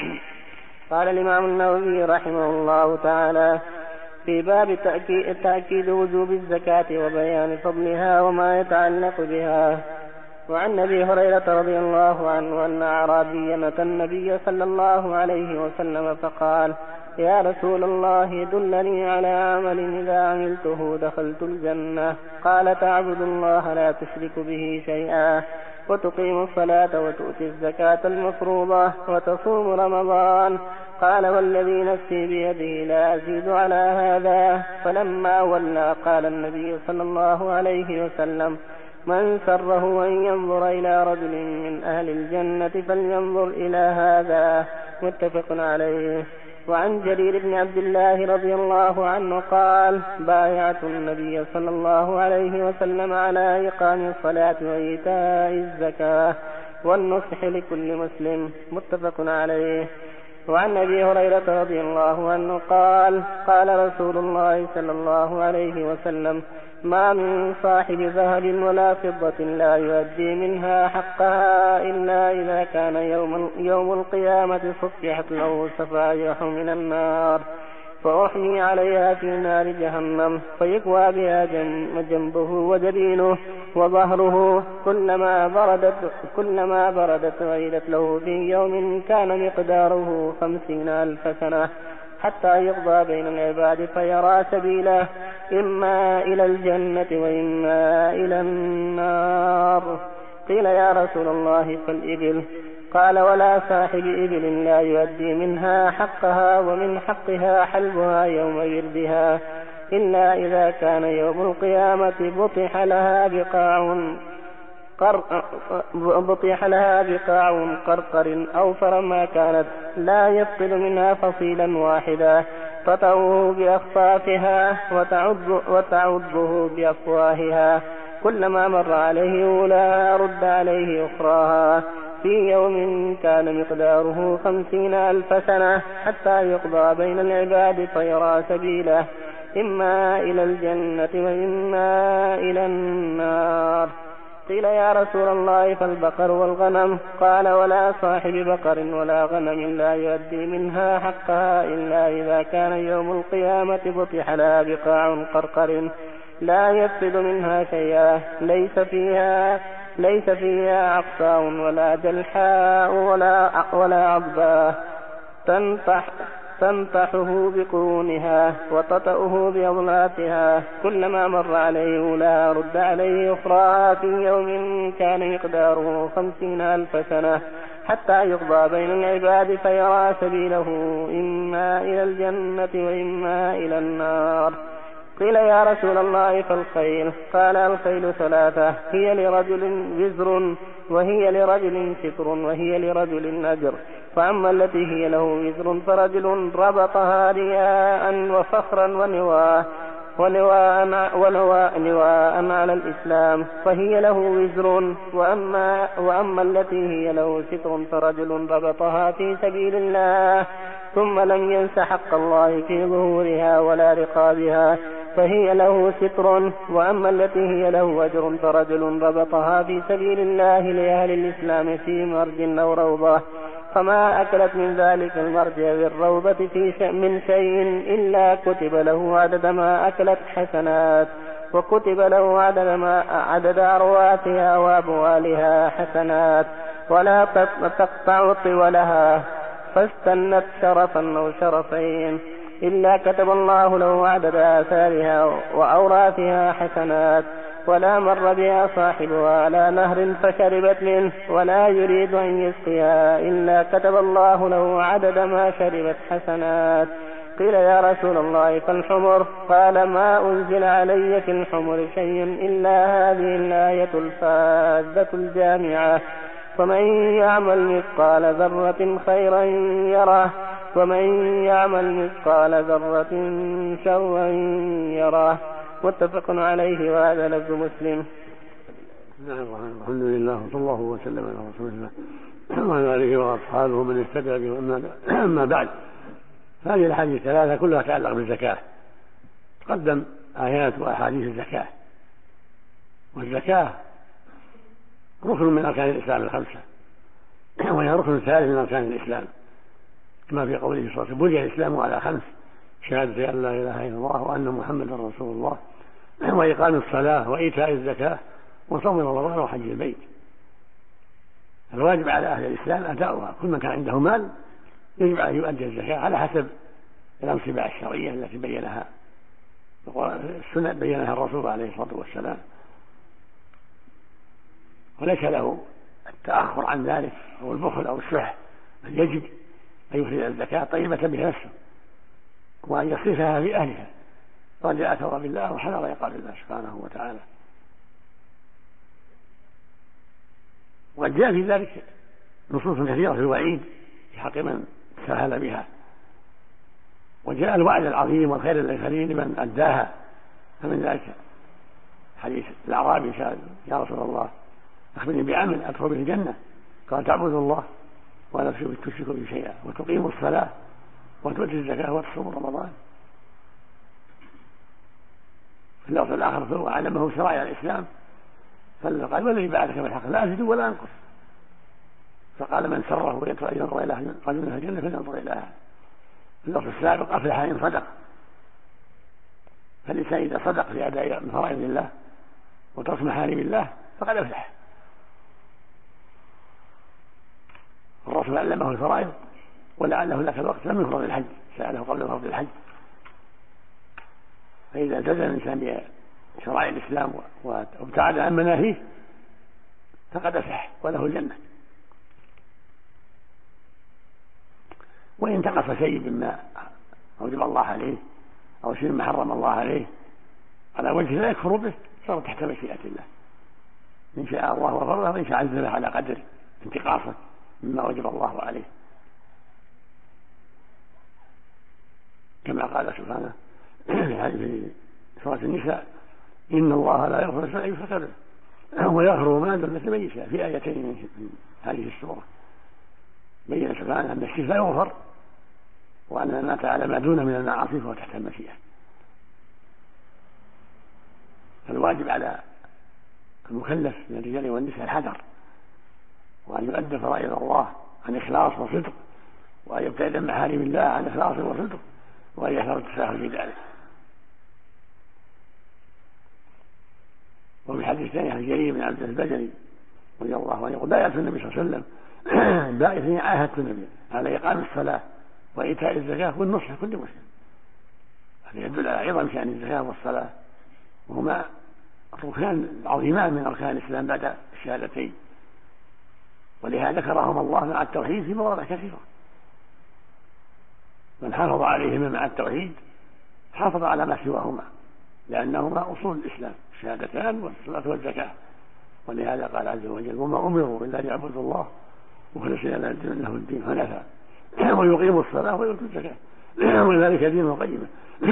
قال الإمام النووي رحمه الله تعالى في باب تأكيد وجوب الزكاة وبيان فضلها وما يتعلق بها. وعن أبي هريرة رضي الله عنه أن أعرابيا أتى النبي صلى الله عليه وسلم فقال: يا رسول الله دلني على عمل إذا عملته دخلت الجنة. قال: تعبد الله لا تشرك به شيئا، وتقيم الصلاة وتؤتي الزكاة المفروضة، وتصوم رمضان. قال: والذي نفسي بيده لا أزيد على هذا. فلما ولى قال النبي صلى الله عليه وسلم: من سره أن ينظر إلى رجل من أهل الجنة فلينظر إلى هذا. متفق عليه. وعن جرير بن عبد الله رضي الله عنه قال: بايعت النبي صلى الله عليه وسلم على إقام الصلاة وإيتاء الزكاة والنصح لكل مسلم. متفق عليه. وعن أبي هريرة رضي الله عنه قال: قال رسول الله صلى الله عليه وسلم: ما من صاحب ذهب ولا فضة لا يؤدي منها حقها إلا إذا كان يوم, يوم القيامة صفحت له صفائح من النار، فأحمي عليها في نار جهنم، فيكوى بها جنبه وجبينه وظهره، كلما بردت, كلما بردت وعيدت له في يوم كان مقداره خمسين ألف سنة، حتى يقضى بين العباد فيرى سبيله إما إلى الجنة وإما إلى النار. قيل: يا رسول الله فالإبل؟ قال: ولا صاحب إبل لا يؤدي منها حقها، ومن حقها حلبها يوم يردها، إلا إذا كان يوم القيامة بطح لها بقاع بطيح لها بقاع قرقر أوفر ما كانت، لا يفصل منها فصيلا واحدا، تطعه بأخفافها وتعضه بأفواهها، كلما مر عليه أولاها رد عليه أخراها، في يوم كان مقداره خمسين ألف سنة حتى يقضى بين العباد فيرى سبيله إما إلى الجنة وإما إلى النار. قيل يا رسول الله فالبقر والغنم؟ قال ولا صاحب بقر ولا غنم لا يؤدي منها حقها إلا إذا كان يوم القيامة بطح لها بقاع قرقر لا يفسد منها شيئا ليس فيها ليس فيها عقصاء ولا جلحاء ولا ولا عضباء تنطح تنطحه بقرونها وتطأه بأضلافها كلما مر عليه أولاها رد عليه أخراها في يوم كان مقداره خمسين ألف سنة حتى يقضى بين العباد فيرى سبيله إما إلى الجنة وإما إلى النار. قيل يا رسول الله فالخيل؟ قال الخيل ثلاثة هي لرجل وزر وهي لرجل ستر وهي لرجل أجر. فأما التي هي له وزر فرجل ربطها رياء وفخرا ونواء ونواء ونواء نواء على الإسلام فهي له وزر. وأما, وأما التي هي له ستر فرجل ربطها في سبيل الله ثم لم ينس حق الله في ظهورها ولا رقابها فهي له ستر. وأما التي هي له أجر فرجل ربطها في سبيل الله لأهل الإسلام في مرج أو روضة فما أكلت من ذلك المرج بالروضة في من شيء إلا كتب له عدد ما أكلت حسنات وكتب له عدد, ما عدد أرواثها وأبوالها حسنات ولا تقطع طولها فاستنت شرفا أو شرفين إلا كتب الله له عدد آثارها وأوراثها حسنات ولا مر بها صاحبها على نهر فشربت منه ولا يريد أن يسقيها إلا كتب الله له عدد ما شربت حسنات. قيل يا رسول الله فالحمر؟ قال ما أنزل علي في الحمر شيء إلا هذه الآية الفاذة الجامعة فمن يعمل مثقال ذرة خيرا يره ومن يعمل مثقال ذرة شرا يره. متفق عليه وهذا لفظ مسلم. بسم الله الرحمن الرحيم الحمد لله وصلى الله وسلم على رسول الله وعلى آله وأصحابه من اهتدى به. أما بعد هذه الأحاديث الثلاثة كلها تتعلق بالزكاة. تقدم آيات وأحاديث الزكاة والزكاة ركن من أركان الإسلام الخمسة وهي ركن ثالث من أركان الإسلام كما في قوله صلى الله عليه وسلم بني الإسلام على خمس شهادة أن لا إله إلا الله وأن محمدا رسول الله وإقام الصلاة وإيتاء الزكاة وصوم رمضان وحج البيت. الواجب على أهل الإسلام أداؤها. كل من كان عنده مال يجب عليه يؤدي الزكاة على حسب الأنصبة الشرعية التي بينها السنة بينها الرسول عليه الصلاة والسلام وليس له التأخر عن ذلك أو البخل أو الشح بل يجب أن يخرج الزكاة طيبة بنفسه وأن يصرفها في أهلها رجاء ثواب الله وحذر عقاب الله سبحانه وتعالى. وقد جاء في ذلك نصوص كثيرة في الوعيد في حق من سهل بها وجاء الوعد العظيم والخير الكريم لمن أداها. فمن ذلك حديث الأعرابي سأل يا رسول الله أخبرني بعمل أدخل به الجنة؟ قال تعبد الله ولا تشرك به شيئا وتقيم الصلاة وتؤتي الزكاة وتصوم رمضان. في اللفظ الآخر فهو علمه شرائع الإسلام فقال والذي بعثك بالحق لا أزيد ولا أنقص. فقال من سره أن ينظر إلى رجل من الجنة فلينظر إليها. في اللفظ السابق أفلح إن صدق. فالإنسان إذا صدق في أداء فرائض الله وترك محارم الله فقد أفلح. الرسول علمه الفرائض ولعله ذاك الوقت لم يفرض الحج سأله قبل فرض الحج. فإذا التزم الإنسان بشرائع الإسلام وابتعد عن مناهيه فقد أفلح وله الجنة. وإن تقص شيء مما أوجب الله عليه أو شيء مما حرم الله عليه على وجه لا يكفر به صار تحت مشيئة الله. إن شاء الله وفرضه وإن شاء عذبه على قدر انتقاصه مما وجب الله عليه كما قال سبحانه في سورة النساء إن الله لا يغفر أن يشرك به ويغفر ما دون ذلك لمن يشاء في آيتين من هذه السورة بين سبحانه أن الشرك لا يغفر وأن من مات على ما دون من المعاصي فهو تحت المشيئة. فالواجب على المكلف من الرجال والنساء الحذر وأن يؤدي فرائض الله عن إخلاص وصدق وأن يبتعد عن محارم الله عن إخلاص وصدق وأن يحذر التساهل في ذلك. وفي حديث ثاني عن جرير بن عبد البجلي رضي الله عنه يقول بايعت النبي صلى الله عليه وسلم بايعتني عاهدت النبي على إقام الصلاة وإيتاء الزكاة والنصح لكل مسلم. هذا يدل على عظم شأن الزكاة والصلاة وهما ركنان عظيمان من أركان الإسلام بعد الشهادتين، ولهذا ذكرهما الله مع التوحيد في مواضع كثيرة. من حافظ عليهما مع التوحيد حافظ على ما سواهما لأنهما أصول الإسلام الشهادتان والصلاة والزكاة. ولهذا قال عز وجل وما أمروا إلا ليعبدوا الله مخلصين له الدين حنفاء ويقيموا الصلاة ويؤتوا الزكاة وذلك دين القيمة.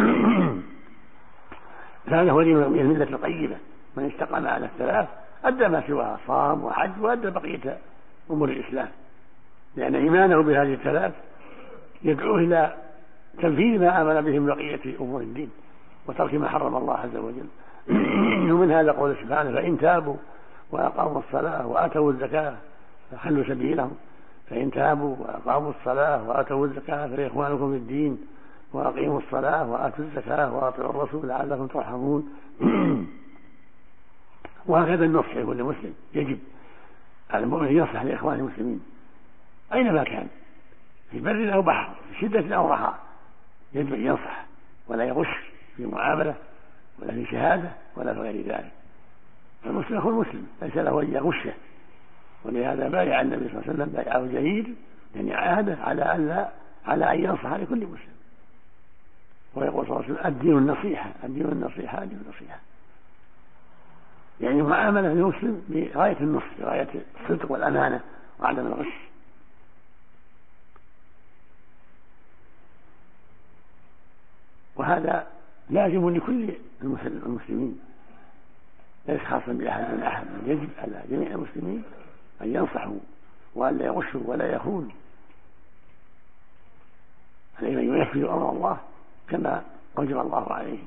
هذا هو دين الملة القيمة. من استقام على الثلاث أدى ما سواها صام وحج وأدى بقية أمور الإسلام لأن إيمانه بهذه الثلاث يدعوه إلى تنفيذ ما آمن به من بقية أمور الدين وترك ما حرم الله عز وجل. ومن هذا قول سبحانه فإن تابوا وأقاموا الصلاة وآتوا الزكاة فخلوا سبيلهم فإن تابوا وأقاموا الصلاة وآتوا الزكاة فإخوانكم في الدين وأقيموا الصلاة وآتوا الزكاة وأطيعوا الرسول لعلكم ترحمون. وهكذا النصح لكل مسلم يجب على المؤمن ينصح لإخوانه المسلمين أينما كان في بر أو بحر في شدة أو رخاء يجب أن ينصح ولا يغش في معاملة ولا في شهادة ولا في غير ذلك. المسلم أخو المسلم ليس له أن يغشه. ولهذا بايع النبي صلى الله عليه وسلم بايعه جرير يعني عاهده على أن لا على أن ينصح لكل مسلم. ويقول صلى الله عليه وسلم الدين النصيحة الدين النصيحة الدين النصيحة يعني معاملة المسلم بغاية النصح بغاية الصدق والأمانة وعدم الغش. وهذا لازم لكل المسلمين ليس خاصا بأحد من أحد. يجب على جميع المسلمين أن ينصحوا وأن لا يغشوا ولا يخونوا عليهم أن ينفذوا أمر الله كما أوجب الله عليهم.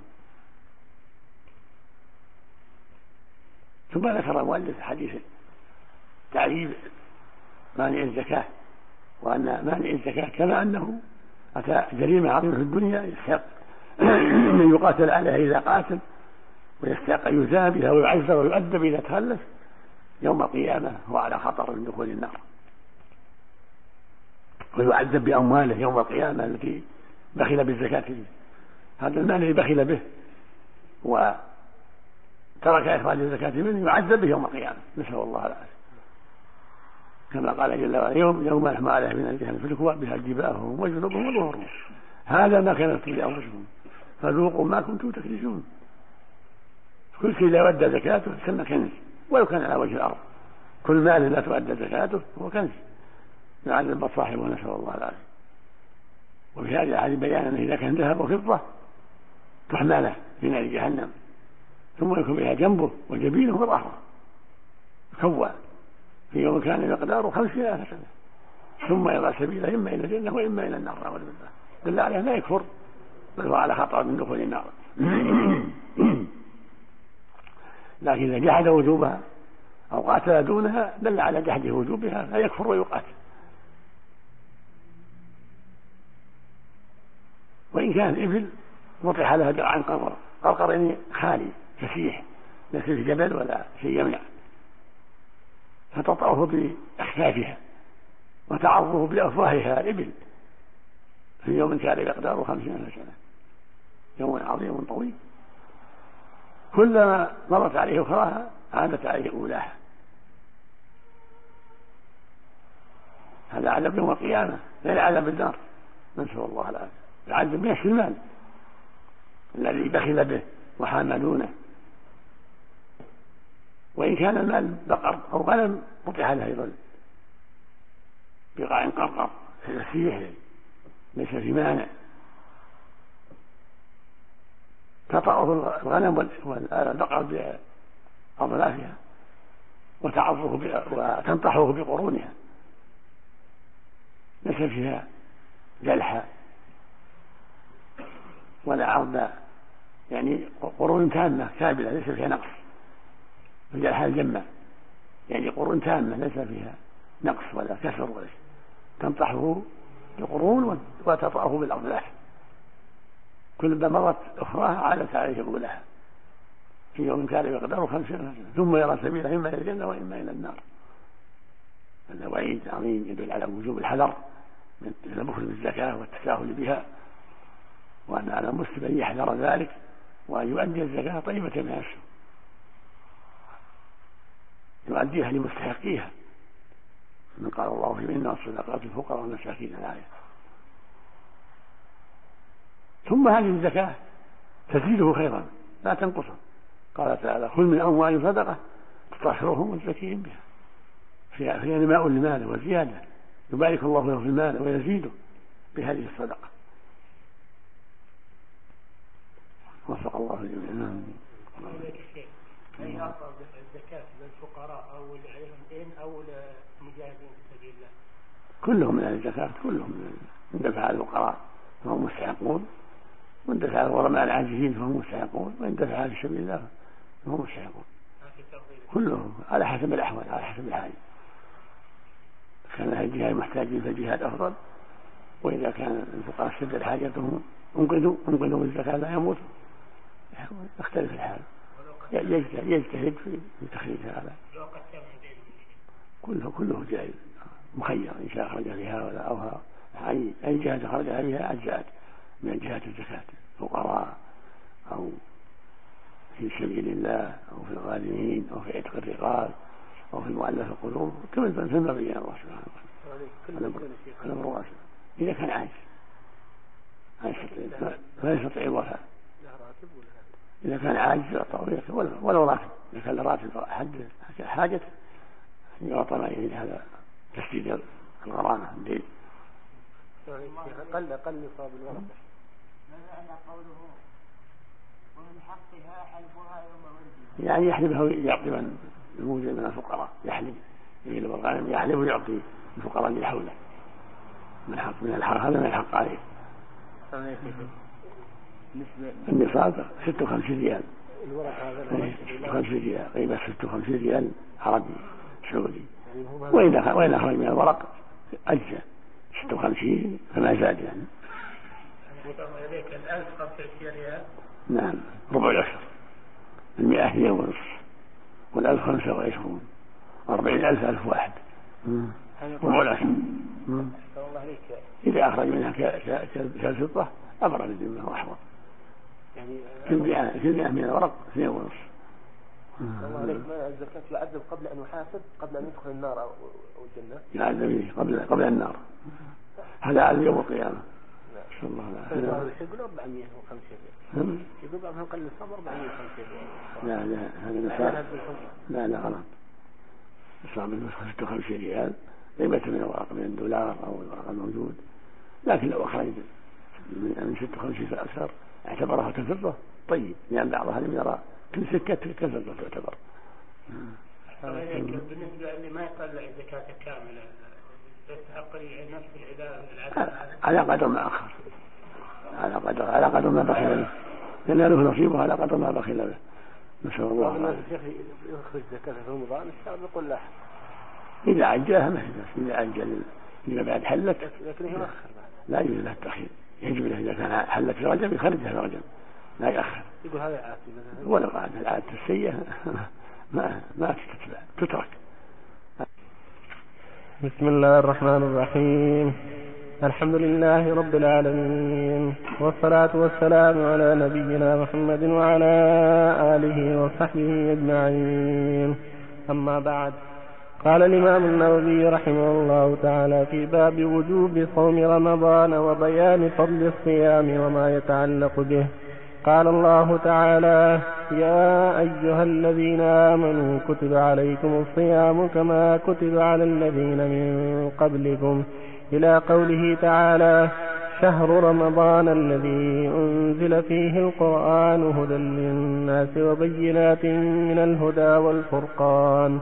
ثم ذكر المؤلف حديث تعريب مانع الزكاة وأن مانع الزكاة كما أنه أتى جريمة عظيمة في الدنيا يستحق أن يقاتل عليها إذا قاتل ويستحق أن يزام بها ويعزى ويؤدب إذا تخلف يوم القيامة هو على خطر من دخول النار ويعذب بأمواله يوم القيامة التي بخل بالزكاة فيه. هذا المال الذي بخل به وترك إخراج الزكاة منه يعذب به يوم القيامة نسأل الله العافية كما قال جل وعلا يوم يوم يحمى عليه من الجهل في الكواب بها جباههم وجنوبهم وظهورهم هذا ما كانت لأنفسكم فذوقوا ما كنتم تكنزون. كل شيء لا يؤدى زكاته يسمى كنز ولو كان على وجه الأرض. كل مال لا تؤدى زكاته هو كنز يعذب صاحبه نسأل الله العافية. وفي هذه الحديث بيان أنه إذا كان ذهب وفضة تحمى له في نار جهنم ثم يكون بها جنبه وجبينه وظهره كوى في يوم كان مقداره خمسين ألف سنة ثم يضع سبيله إما إلى الجنة وإما إلى النار والعياذ بالله. دل عليه لا يكفر بل هو على خطر من دخول النار. لكن إذا جحد وجوبها أو قاتل دونها دل على جحد وجوبها فيكفر ويقاتل. وإن كان إبل وطح لها درعا قرقر قرقر يعني خالي فسيح ليس في جبل ولا شيء يمنع فتطأه بأخفافها وتعظه بأفواهها إبل في يوم كان مقداره خمسين ألف سنة يوم عظيم طويل كلما مرت عليه أخراها عادت عليه أولاها. هذا عذاب يوم القيامة غير عذاب النار نسأل الله العافية. العذاب بنفس المال الذي بخل به وحاملونه. وإن كان المال بقر أو غنم قطع له أيضا بقاع قرقر فسيح ليس في مانع تطأه الغنم والبقر بأضلافها وتعضه وتنطحه بقرونها، ليس فيها جلحة ولا عرض، يعني قرون تامة كاملة ليس فيها نقص. الجلحة الجمة يعني قرون تامة ليس فيها نقص ولا كسر ولا شيء، تنطحه بقرون وتطأه بالأضلاع، كل ما مرت أخرى عادت عليه أولها في يوم كان يقدر خمسين سنة ثم يرى سبيله إما إلى الجنة وإما إلى النار. هذا وعيد عظيم يدل على وجوب الحذر من البخل بالزكاة والتساهل بها، وأن على المسلم أن يحذر ذلك وأن يؤدي الزكاة طيبة من نفسه، يؤديها لمستحقيها، من قال الله في إنما الصدقات الفقراء والمساكين الآية. ثم هذه الزكاة تزيده خيرا لا تنقصه، قال تعالى خذ من أموالهم صدقة تطهرهم وتزكيهم بها، فيها نماء لماله وزيادة، يبارك الله له في المال ويزيده بهذه الصدقة. وفق الله الجميع. أي أفضل الزكاة للفقراء أو اللي عليهم دين أو المجاهدين في سبيل الله؟ كلهم من الزكاة، كلهم من دفع الفقراء فهم مستحقون، وإن دفع الغرماء العاجزين فهم مستحقون، وإن دفع في سبيل الله فهم مستحقون، كلهم على حسب الأحوال على حسب الحال. كان الجهاد محتاجين فالجهاد أفضل، وإذا كان الفقراء اشتدت حاجتهم انقذوا انقذوا بالزكاة لا يموتوا، يختلف الحال، يجتهد في تخريج هذا. كله كله جائز مخير، إن شاء خرج فيها ولا أوها، أي جهة خرجها فيها أجزاء من جهات الزكاة، فقراء أو في سبيل الله أو في الغالمين أو في عتق الرقاب أو في المؤلف القلوب، كما فيما بين الله سبحانه وتعالى. إذا كان عاجز لا يستطيع الوفاء، إذا كان عاجز يعطى ولو راتب، إذا كان راتب حد حاجته يعطى ما يريد، هذا تسديد الغرامة الدين. قل قل نصاب الورقة. ماذا أنا قوله ومن حقها حلفها يوم ولدها؟ يعني يحلفه يعطي من الموجود من الفقراء، يحلف يجلب الغنم يحلف ويعطي الفقراء اللي حوله من حق من الحق، هذا من الحق عليه. النصاب ستة وخمسين ريال، ستة وخمسين ريال قيمة ستة وخمسين ريال عربي سعودي، وإذا وإذا خرج من الورق أجزاء ستة وخمسين فما زاد يعني. نعم ربع العشر، المئة هي ونصف، والألف خمسة وعشرون، أربعين ألف ألف واحد، ربع العشر. إذا أخرج منها كالفضة أبرد الذمة وأحوط، كل مئة من الورق اثنين ونصف. الله عليك، ما الزكاة يعذب قبل أن يحاسب، قبل أن يدخل النار أو الجنة؟ يعذب قبل قبل النار، هذا عذاب يوم القيامة. صلى الله عليه وسلم. يقول أربعمائة وخمسين، يقول بعضهم قل الصبر أربعمائة وخمسين. لا لا هذا نصاب، لا لا غلط، نصاب النسخة ستة وخمسين ريال قيمة من الورق من الدولار أو الورق الموجود، لكن لو أخرج من ستة وخمسين فأكثر اعتبرها كالفضة طيب، لأن بعضها لم يرى كل سكة كالفضة تعتبر. بالنسبة اللي ما يطلع الزكاة كاملة يستحق نفس العذاب على قدر ما أخر، على قدر على قدر ما بخل به، لأن له نصيبه على قدر ما بخل به. نسأل الله العافية. الشيخ يخرج زكاة في رمضان الشعب يقول لا، إذا عجلها ما في، إذا عجل إذا بعد حلت لكن يؤخر، لا يجوز له التأخير، يجب له إذا كان حلت في رجب يخرجها في رجب لا يأخر. يقول هذا عادة، ولو عاد العادة السيئة ما ما تتبع تترك. بسم الله الرحمن الرحيم، الحمد لله رب العالمين، والصلاة والسلام على نبينا محمد وعلى آله وصحبه أجمعين، أما بعد. قال الإمام النووي رحمه الله تعالى في باب وجوب صوم رمضان وبيان فضل الصيام وما يتعلق به، قال الله تعالى: يا أيها الذين آمنوا كتب عليكم الصيام كما كتب على الذين من قبلكم، إلى قوله تعالى: شهر رمضان الذي أنزل فيه القرآن هدى للناس وبينات من الهدى والفرقان،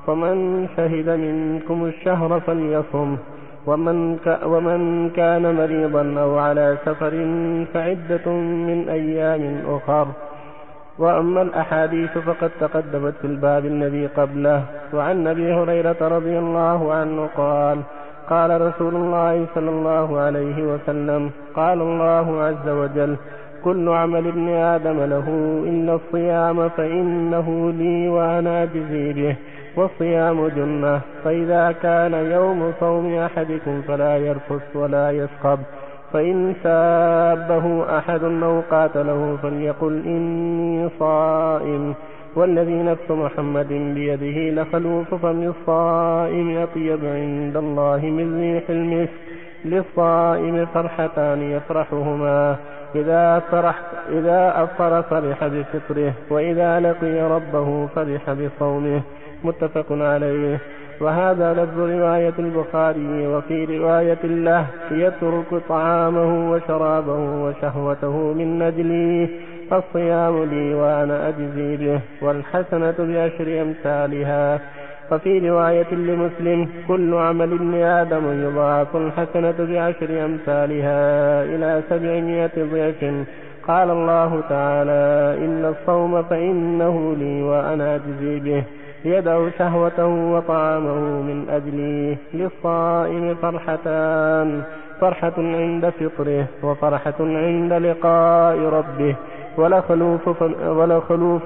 فمن شهد منكم الشهر فليصم، ومن, ومن كان مريضا أو على سفر فعدة من أيام أخر. وأما الأحاديث فقد تقدمت في الباب الذي قبله. وعن أبي هريرة رضي الله عنه قال قال رسول الله صلى الله عليه وسلم قال الله عز وجل: كل عمل ابن آدم له إلا الصيام فإنه لي وأنا أجزي به، والصيام جنة، فإذا كان يوم صوم أحدكم فلا يرفث ولا يسخب، فإن سابه أحد أو قاتله فليقل إني صائم، والذي نفس محمد بيده لخلوف فم الصائم أطيب عند الله من ريح المسك. للصائم فرحتان يفرحهما: إذا فرح إذا أفطر فرح بفطره، وإذا لقي ربه فرح بصومه. متفق عليه. وهذا لفظ رواية البخاري. وفي رواية له: يترك طعامه وشرابه وشهوته من أجلي، فالصيام لي وأنا أجزي به، والحسنة بعشر أمثالها. وفي رواية لمسلم: كل عمل ابن آدم يضاعف الحسنة بعشر أمثالها إلى سبعمائة ضعف. قال الله تعالى: إلا الصوم فإنه لي وأنا أجزي به، يدع شهوته وطعامه من أجلي. للصائم فرحتان: فرحة عند فطره، وفرحة عند لقاء ربه، ولخلوف, ولخلوف,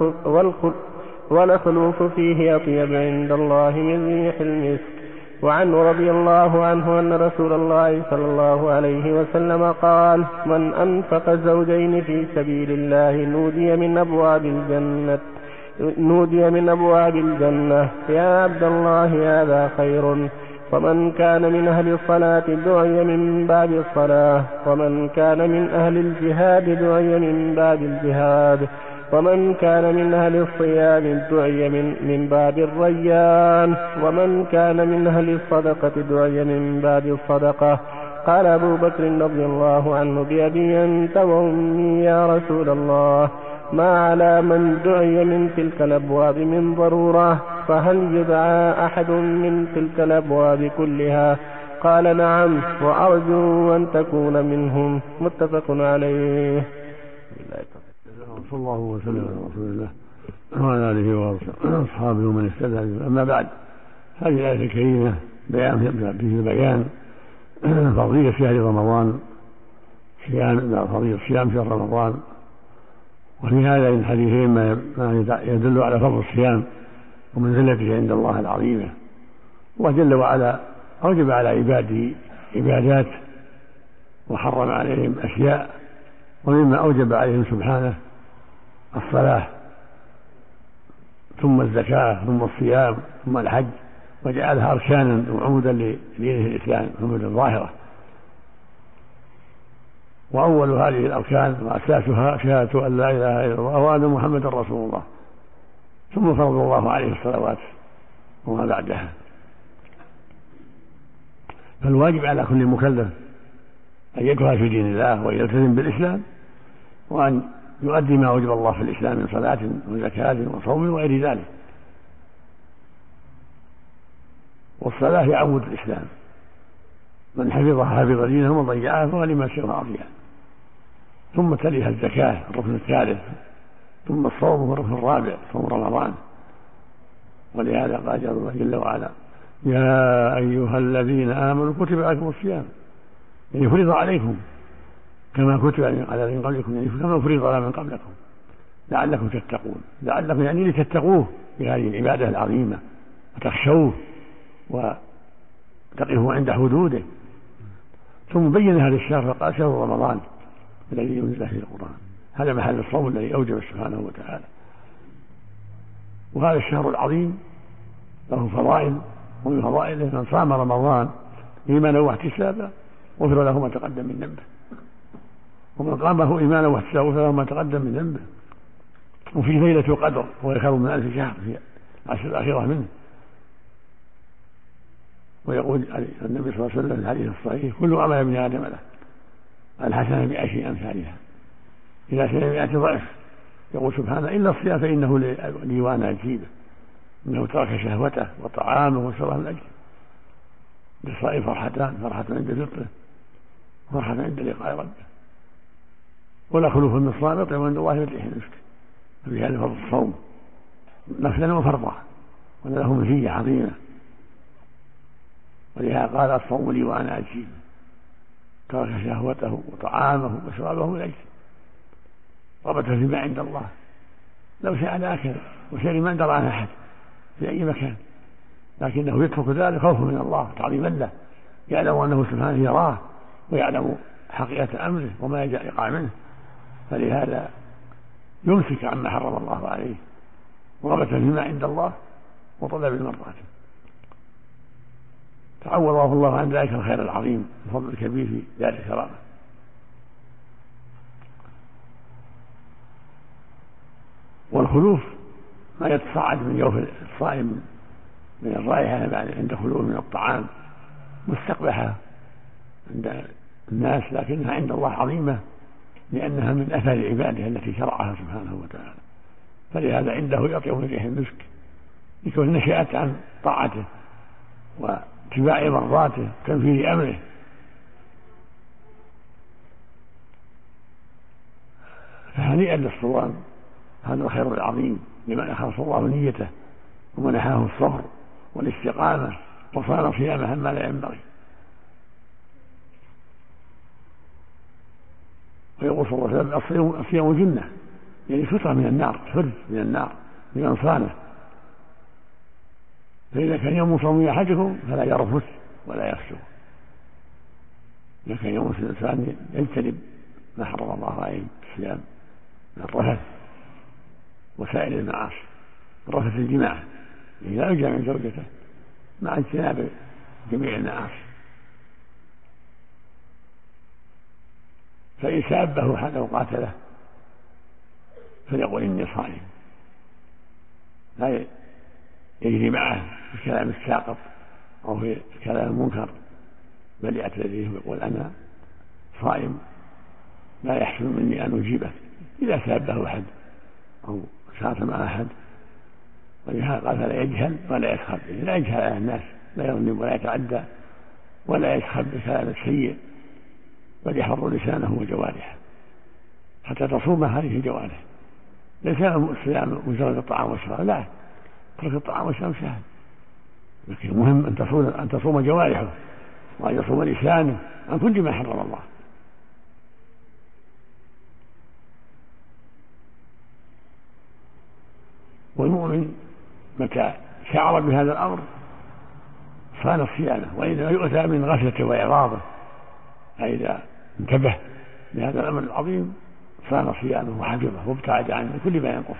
ولخلوف فيه أطيب عند الله من ريح المسك. وعنه رضي الله عنه أن رسول الله صلى الله عليه وسلم قال: من أنفق زوجين في سبيل الله نودي من أبواب الجنة نودي من أبواب الجنة: يا عبد الله هذا خير. ومن كان من أهل الصلاة دعي من باب الصلاة، ومن كان من أهل الجهاد دعي من باب الجهاد، ومن كان من أهل الصيام دعي من, من باب الريان، ومن كان من أهل الصدقة دعي من باب الصدقة. قال أبو بكر رضي الله عنه: بأبي أنت وأمي يا رسول الله، ما على من دعي من تلك الأبواب من ضرورة، فهل يدعى أحد من تلك الأبواب كلها؟ قال: نعم، وأرجو أن تكون منهم. متفق عليه. صلى الله وسلم على رسول الله وعلى آله وأصحابه ومن اهتدى. أما بعد، هذه الآية الكريمة بيان فيه بيان فضيلة شهر رمضان، فضيلة صيام شهر رمضان. وفي هذا الحديثين ما يدل على فضل الصيام ومنزلته عند الله العظيمة. الله جل وعلا أوجب على عباده عبادات وحرم عليهم أشياء، ومما أوجب عليهم سبحانه الصلاة، ثم الزكاة، ثم الصيام، ثم الحج، وجعلها أركانا وعمودا لدينه الإسلام، عمودا ظاهرة. وأول هذه الأركان وأساسها شهادة أن لا إله إلا الله وأن محمدا رسول الله، ثم فرض الله عليه الصلوات وما بعدها. فالواجب على كل مكلف أن يدخل في دين الله وأن يلتزم بالإسلام، وأن يؤدي ما وجب الله في الإسلام من صلاة وزكاة وصوم وغير ذلك. والصلاة هي عمود الإسلام، من حفظها حفظ دينه ومن ضيعها فهو لما سوى عصيها. ثم تليها الزكاة الركن الثالث، ثم الصوم هو الركن الرابع، صوم رمضان. ولهذا قال الله جل وعلا: يا أيها الذين آمنوا كتب عليكم الصيام، يعني فرض عليكم كما كتب على الذين قبلكم، يعني كما فرض على من قبلكم لعلكم تتقون. لعلكم يعني لتتقوه بهذه العبادة العظيمة وتخشوه وتقفوا عند حدوده. ثم بين هذا الشهر فقال: شهر رمضان الذي ينزل فيه القرآن. هذا محل الصوم الذي أوجب سبحانه وتعالى. وهذا الشهر العظيم له فضائل، ومن فضائله من صام رمضان إيمانا واحتسابا غفر له ما تقدم من ذنبه، ومن قامه إيمانا واحتسابا غفر له ما تقدم من ذنبه. وفيه ليلة القدر وهي خير من ألف شهر في العشر الأخيرة منه. ويقول النبي صلى الله عليه وسلم في الحديث الصحيح: كل عمل ابن آدم له الحسنة بعشر أمثالها إلى سبعمائة ضعف. يقول سبحانه: إلا الصيام فإنه لي وأنا أجزي به، انه ترك شهوته وطعامه وشربه من اجله. للصائم فرحتان: فرحة عند فطره، فرحة عند لقاء ربه. ولا خلوف من الصائم يطعم عند الله بريح المسك. ففي هذا فضل الصوم نفلا وفرضا، وان له مزية عظيمة. ولهذا قال: الصوم لي وانا اجزي. ترك شهوته وطعامه وشرابه من اجله، ربط فيما عند الله. لو شاء لاكل وشرب ما درى عن احد في اي مكان، لكنه يترك ذلك خوفا من الله تعظيما له، يعلم انه سبحانه يراه ويعلم حقيقة امره وما يقع منه، فلهذا يمسك عما حرم الله عليه، ورغبة فيما عند الله وطلب المرضات. تعوضه الله عن ذلك الخير العظيم الفضل الكبير في دار الكرامة. والخلوف ما يتصاعد من جوف الصائم من الرائحة عند خلوه من الطعام مستقبحة عند الناس، لكنها عند الله عظيمة لأنها من أثار عباده التي شرعها سبحانه وتعالى، فلهذا عنده يطيب من ريح المسك لكون نشأت عن طاعته واتباع مرضاته وتنفيذ أمره. فهنيئا للصوام هذا الخير العظيم لمن أخلص الله نيته ومنحاه الصبر والاستقامة وصان صيامه ما لا ينبغي. ويقول صلى الله عليه وسلم: الصيام جنة، يعني فترة من النار، حرز من النار لمن صانه. فإذا كان يوم صوم أحدكم فلا يرفث ولا يفسق. إذا كان يوم الإنسان يجتنب ما حرم الله عليه الصيام من الرفث وسائر المعاصي، رفث الجماع يعني لا يجامع زوجته مع اجتناب جميع المعاصي. فإن سابه حتى وقاتله فليقل: إني صائم، لا يجري معه في كلام الساقط أو في كلام المنكر، بل يعتذره ويقول: أنا صائم لا يحسن مني أن أجيبك. إذا سابه أحد أو شاتم أحد ولهذا قال: فلا يجهل ولا يسخر، لا يجهل على الناس، لا يظلم ولا يتعدى ولا يسخر بكلام السيء، بل يحفظ لسانه وجوارحه حتى تصوم هذه الجوارح. ليس الصيام مجرد الطعام والشراب، لا، ترك الطعام والشراب سهل، لكن المهم أن تصوم أن تصوم جوارحه وأن يصوم لسانه عن كل ما حرم الله. والمؤمن متى شعر بهذا الأمر صان صيامه، وإذا يؤتى من غفلته وإعراضه فإذا انتبه لهذا الأمر العظيم صان صيامه وحفظه وابتعد عن كل ما ينقص.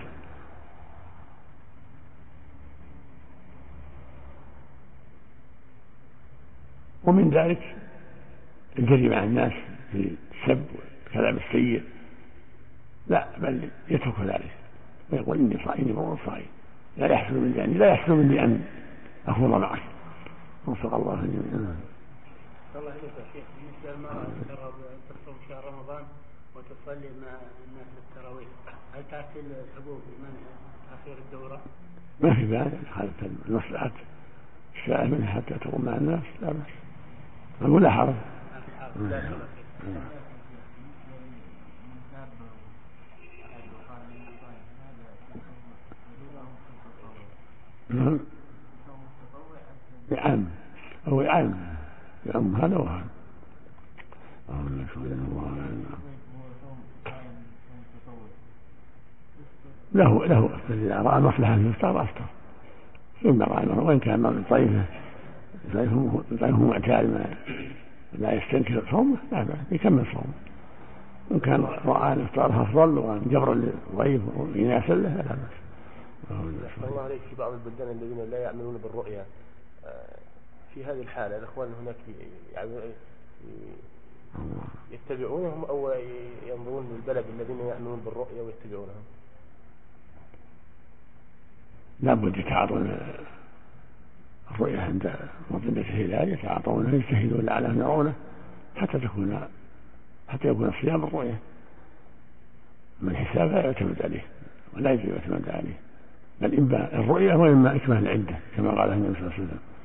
ومن ذلك الجري مع الناس في السب والكلام السيء، لا، بل يترك ذلك ويقول: إني صائم وهو صائم، لا يحسن مني يعني لا يحسن مني أن أخوض معك. وفق الله جميعا. الله يجزاك يا شيخ، بالنسبة للمرأة ترى تصوم شهر رمضان وتصلي مع الناس التراويح، هل تحصل الحقوق من تأخير الدورة؟ ما في بأس، حالة المصلحة السائل منها حتى تقوم مع الناس لا بأس، أقول لا حرج. نعم، يعم أو يعم يعم هذا وهذا. له له إذا رأى مصلحة في الإفطار أفطر، ثم رأى وإن كان من طيفه طيفه معتاد ما لا يستنكر صومه لا بأس يكمل صومه. إن كان رأى الإفطار أفضل وأن جبر للضيف وإناسا له لا بأس. الله عليك، في بعض البلدان الذين لا يعملون بالرؤيا، في هذه الحالة الأخوان هناك يتبعونهم أو ينظرون للبلد الذين يعملون بالرؤيا ويتبعونهم؟ لا بد يتعاطون الرؤيا عند مظنة الهلال، يتعاطونه يجتهدون لعلهم يرونه حتى تكون حتى يكون الصيام الرؤيا، من حساب لا يعتمد عليه ولا يجب يعتمد عليه، بل إما الرؤية وإما إكمال العدة كما قال النبي صلى الله عليه وسلم.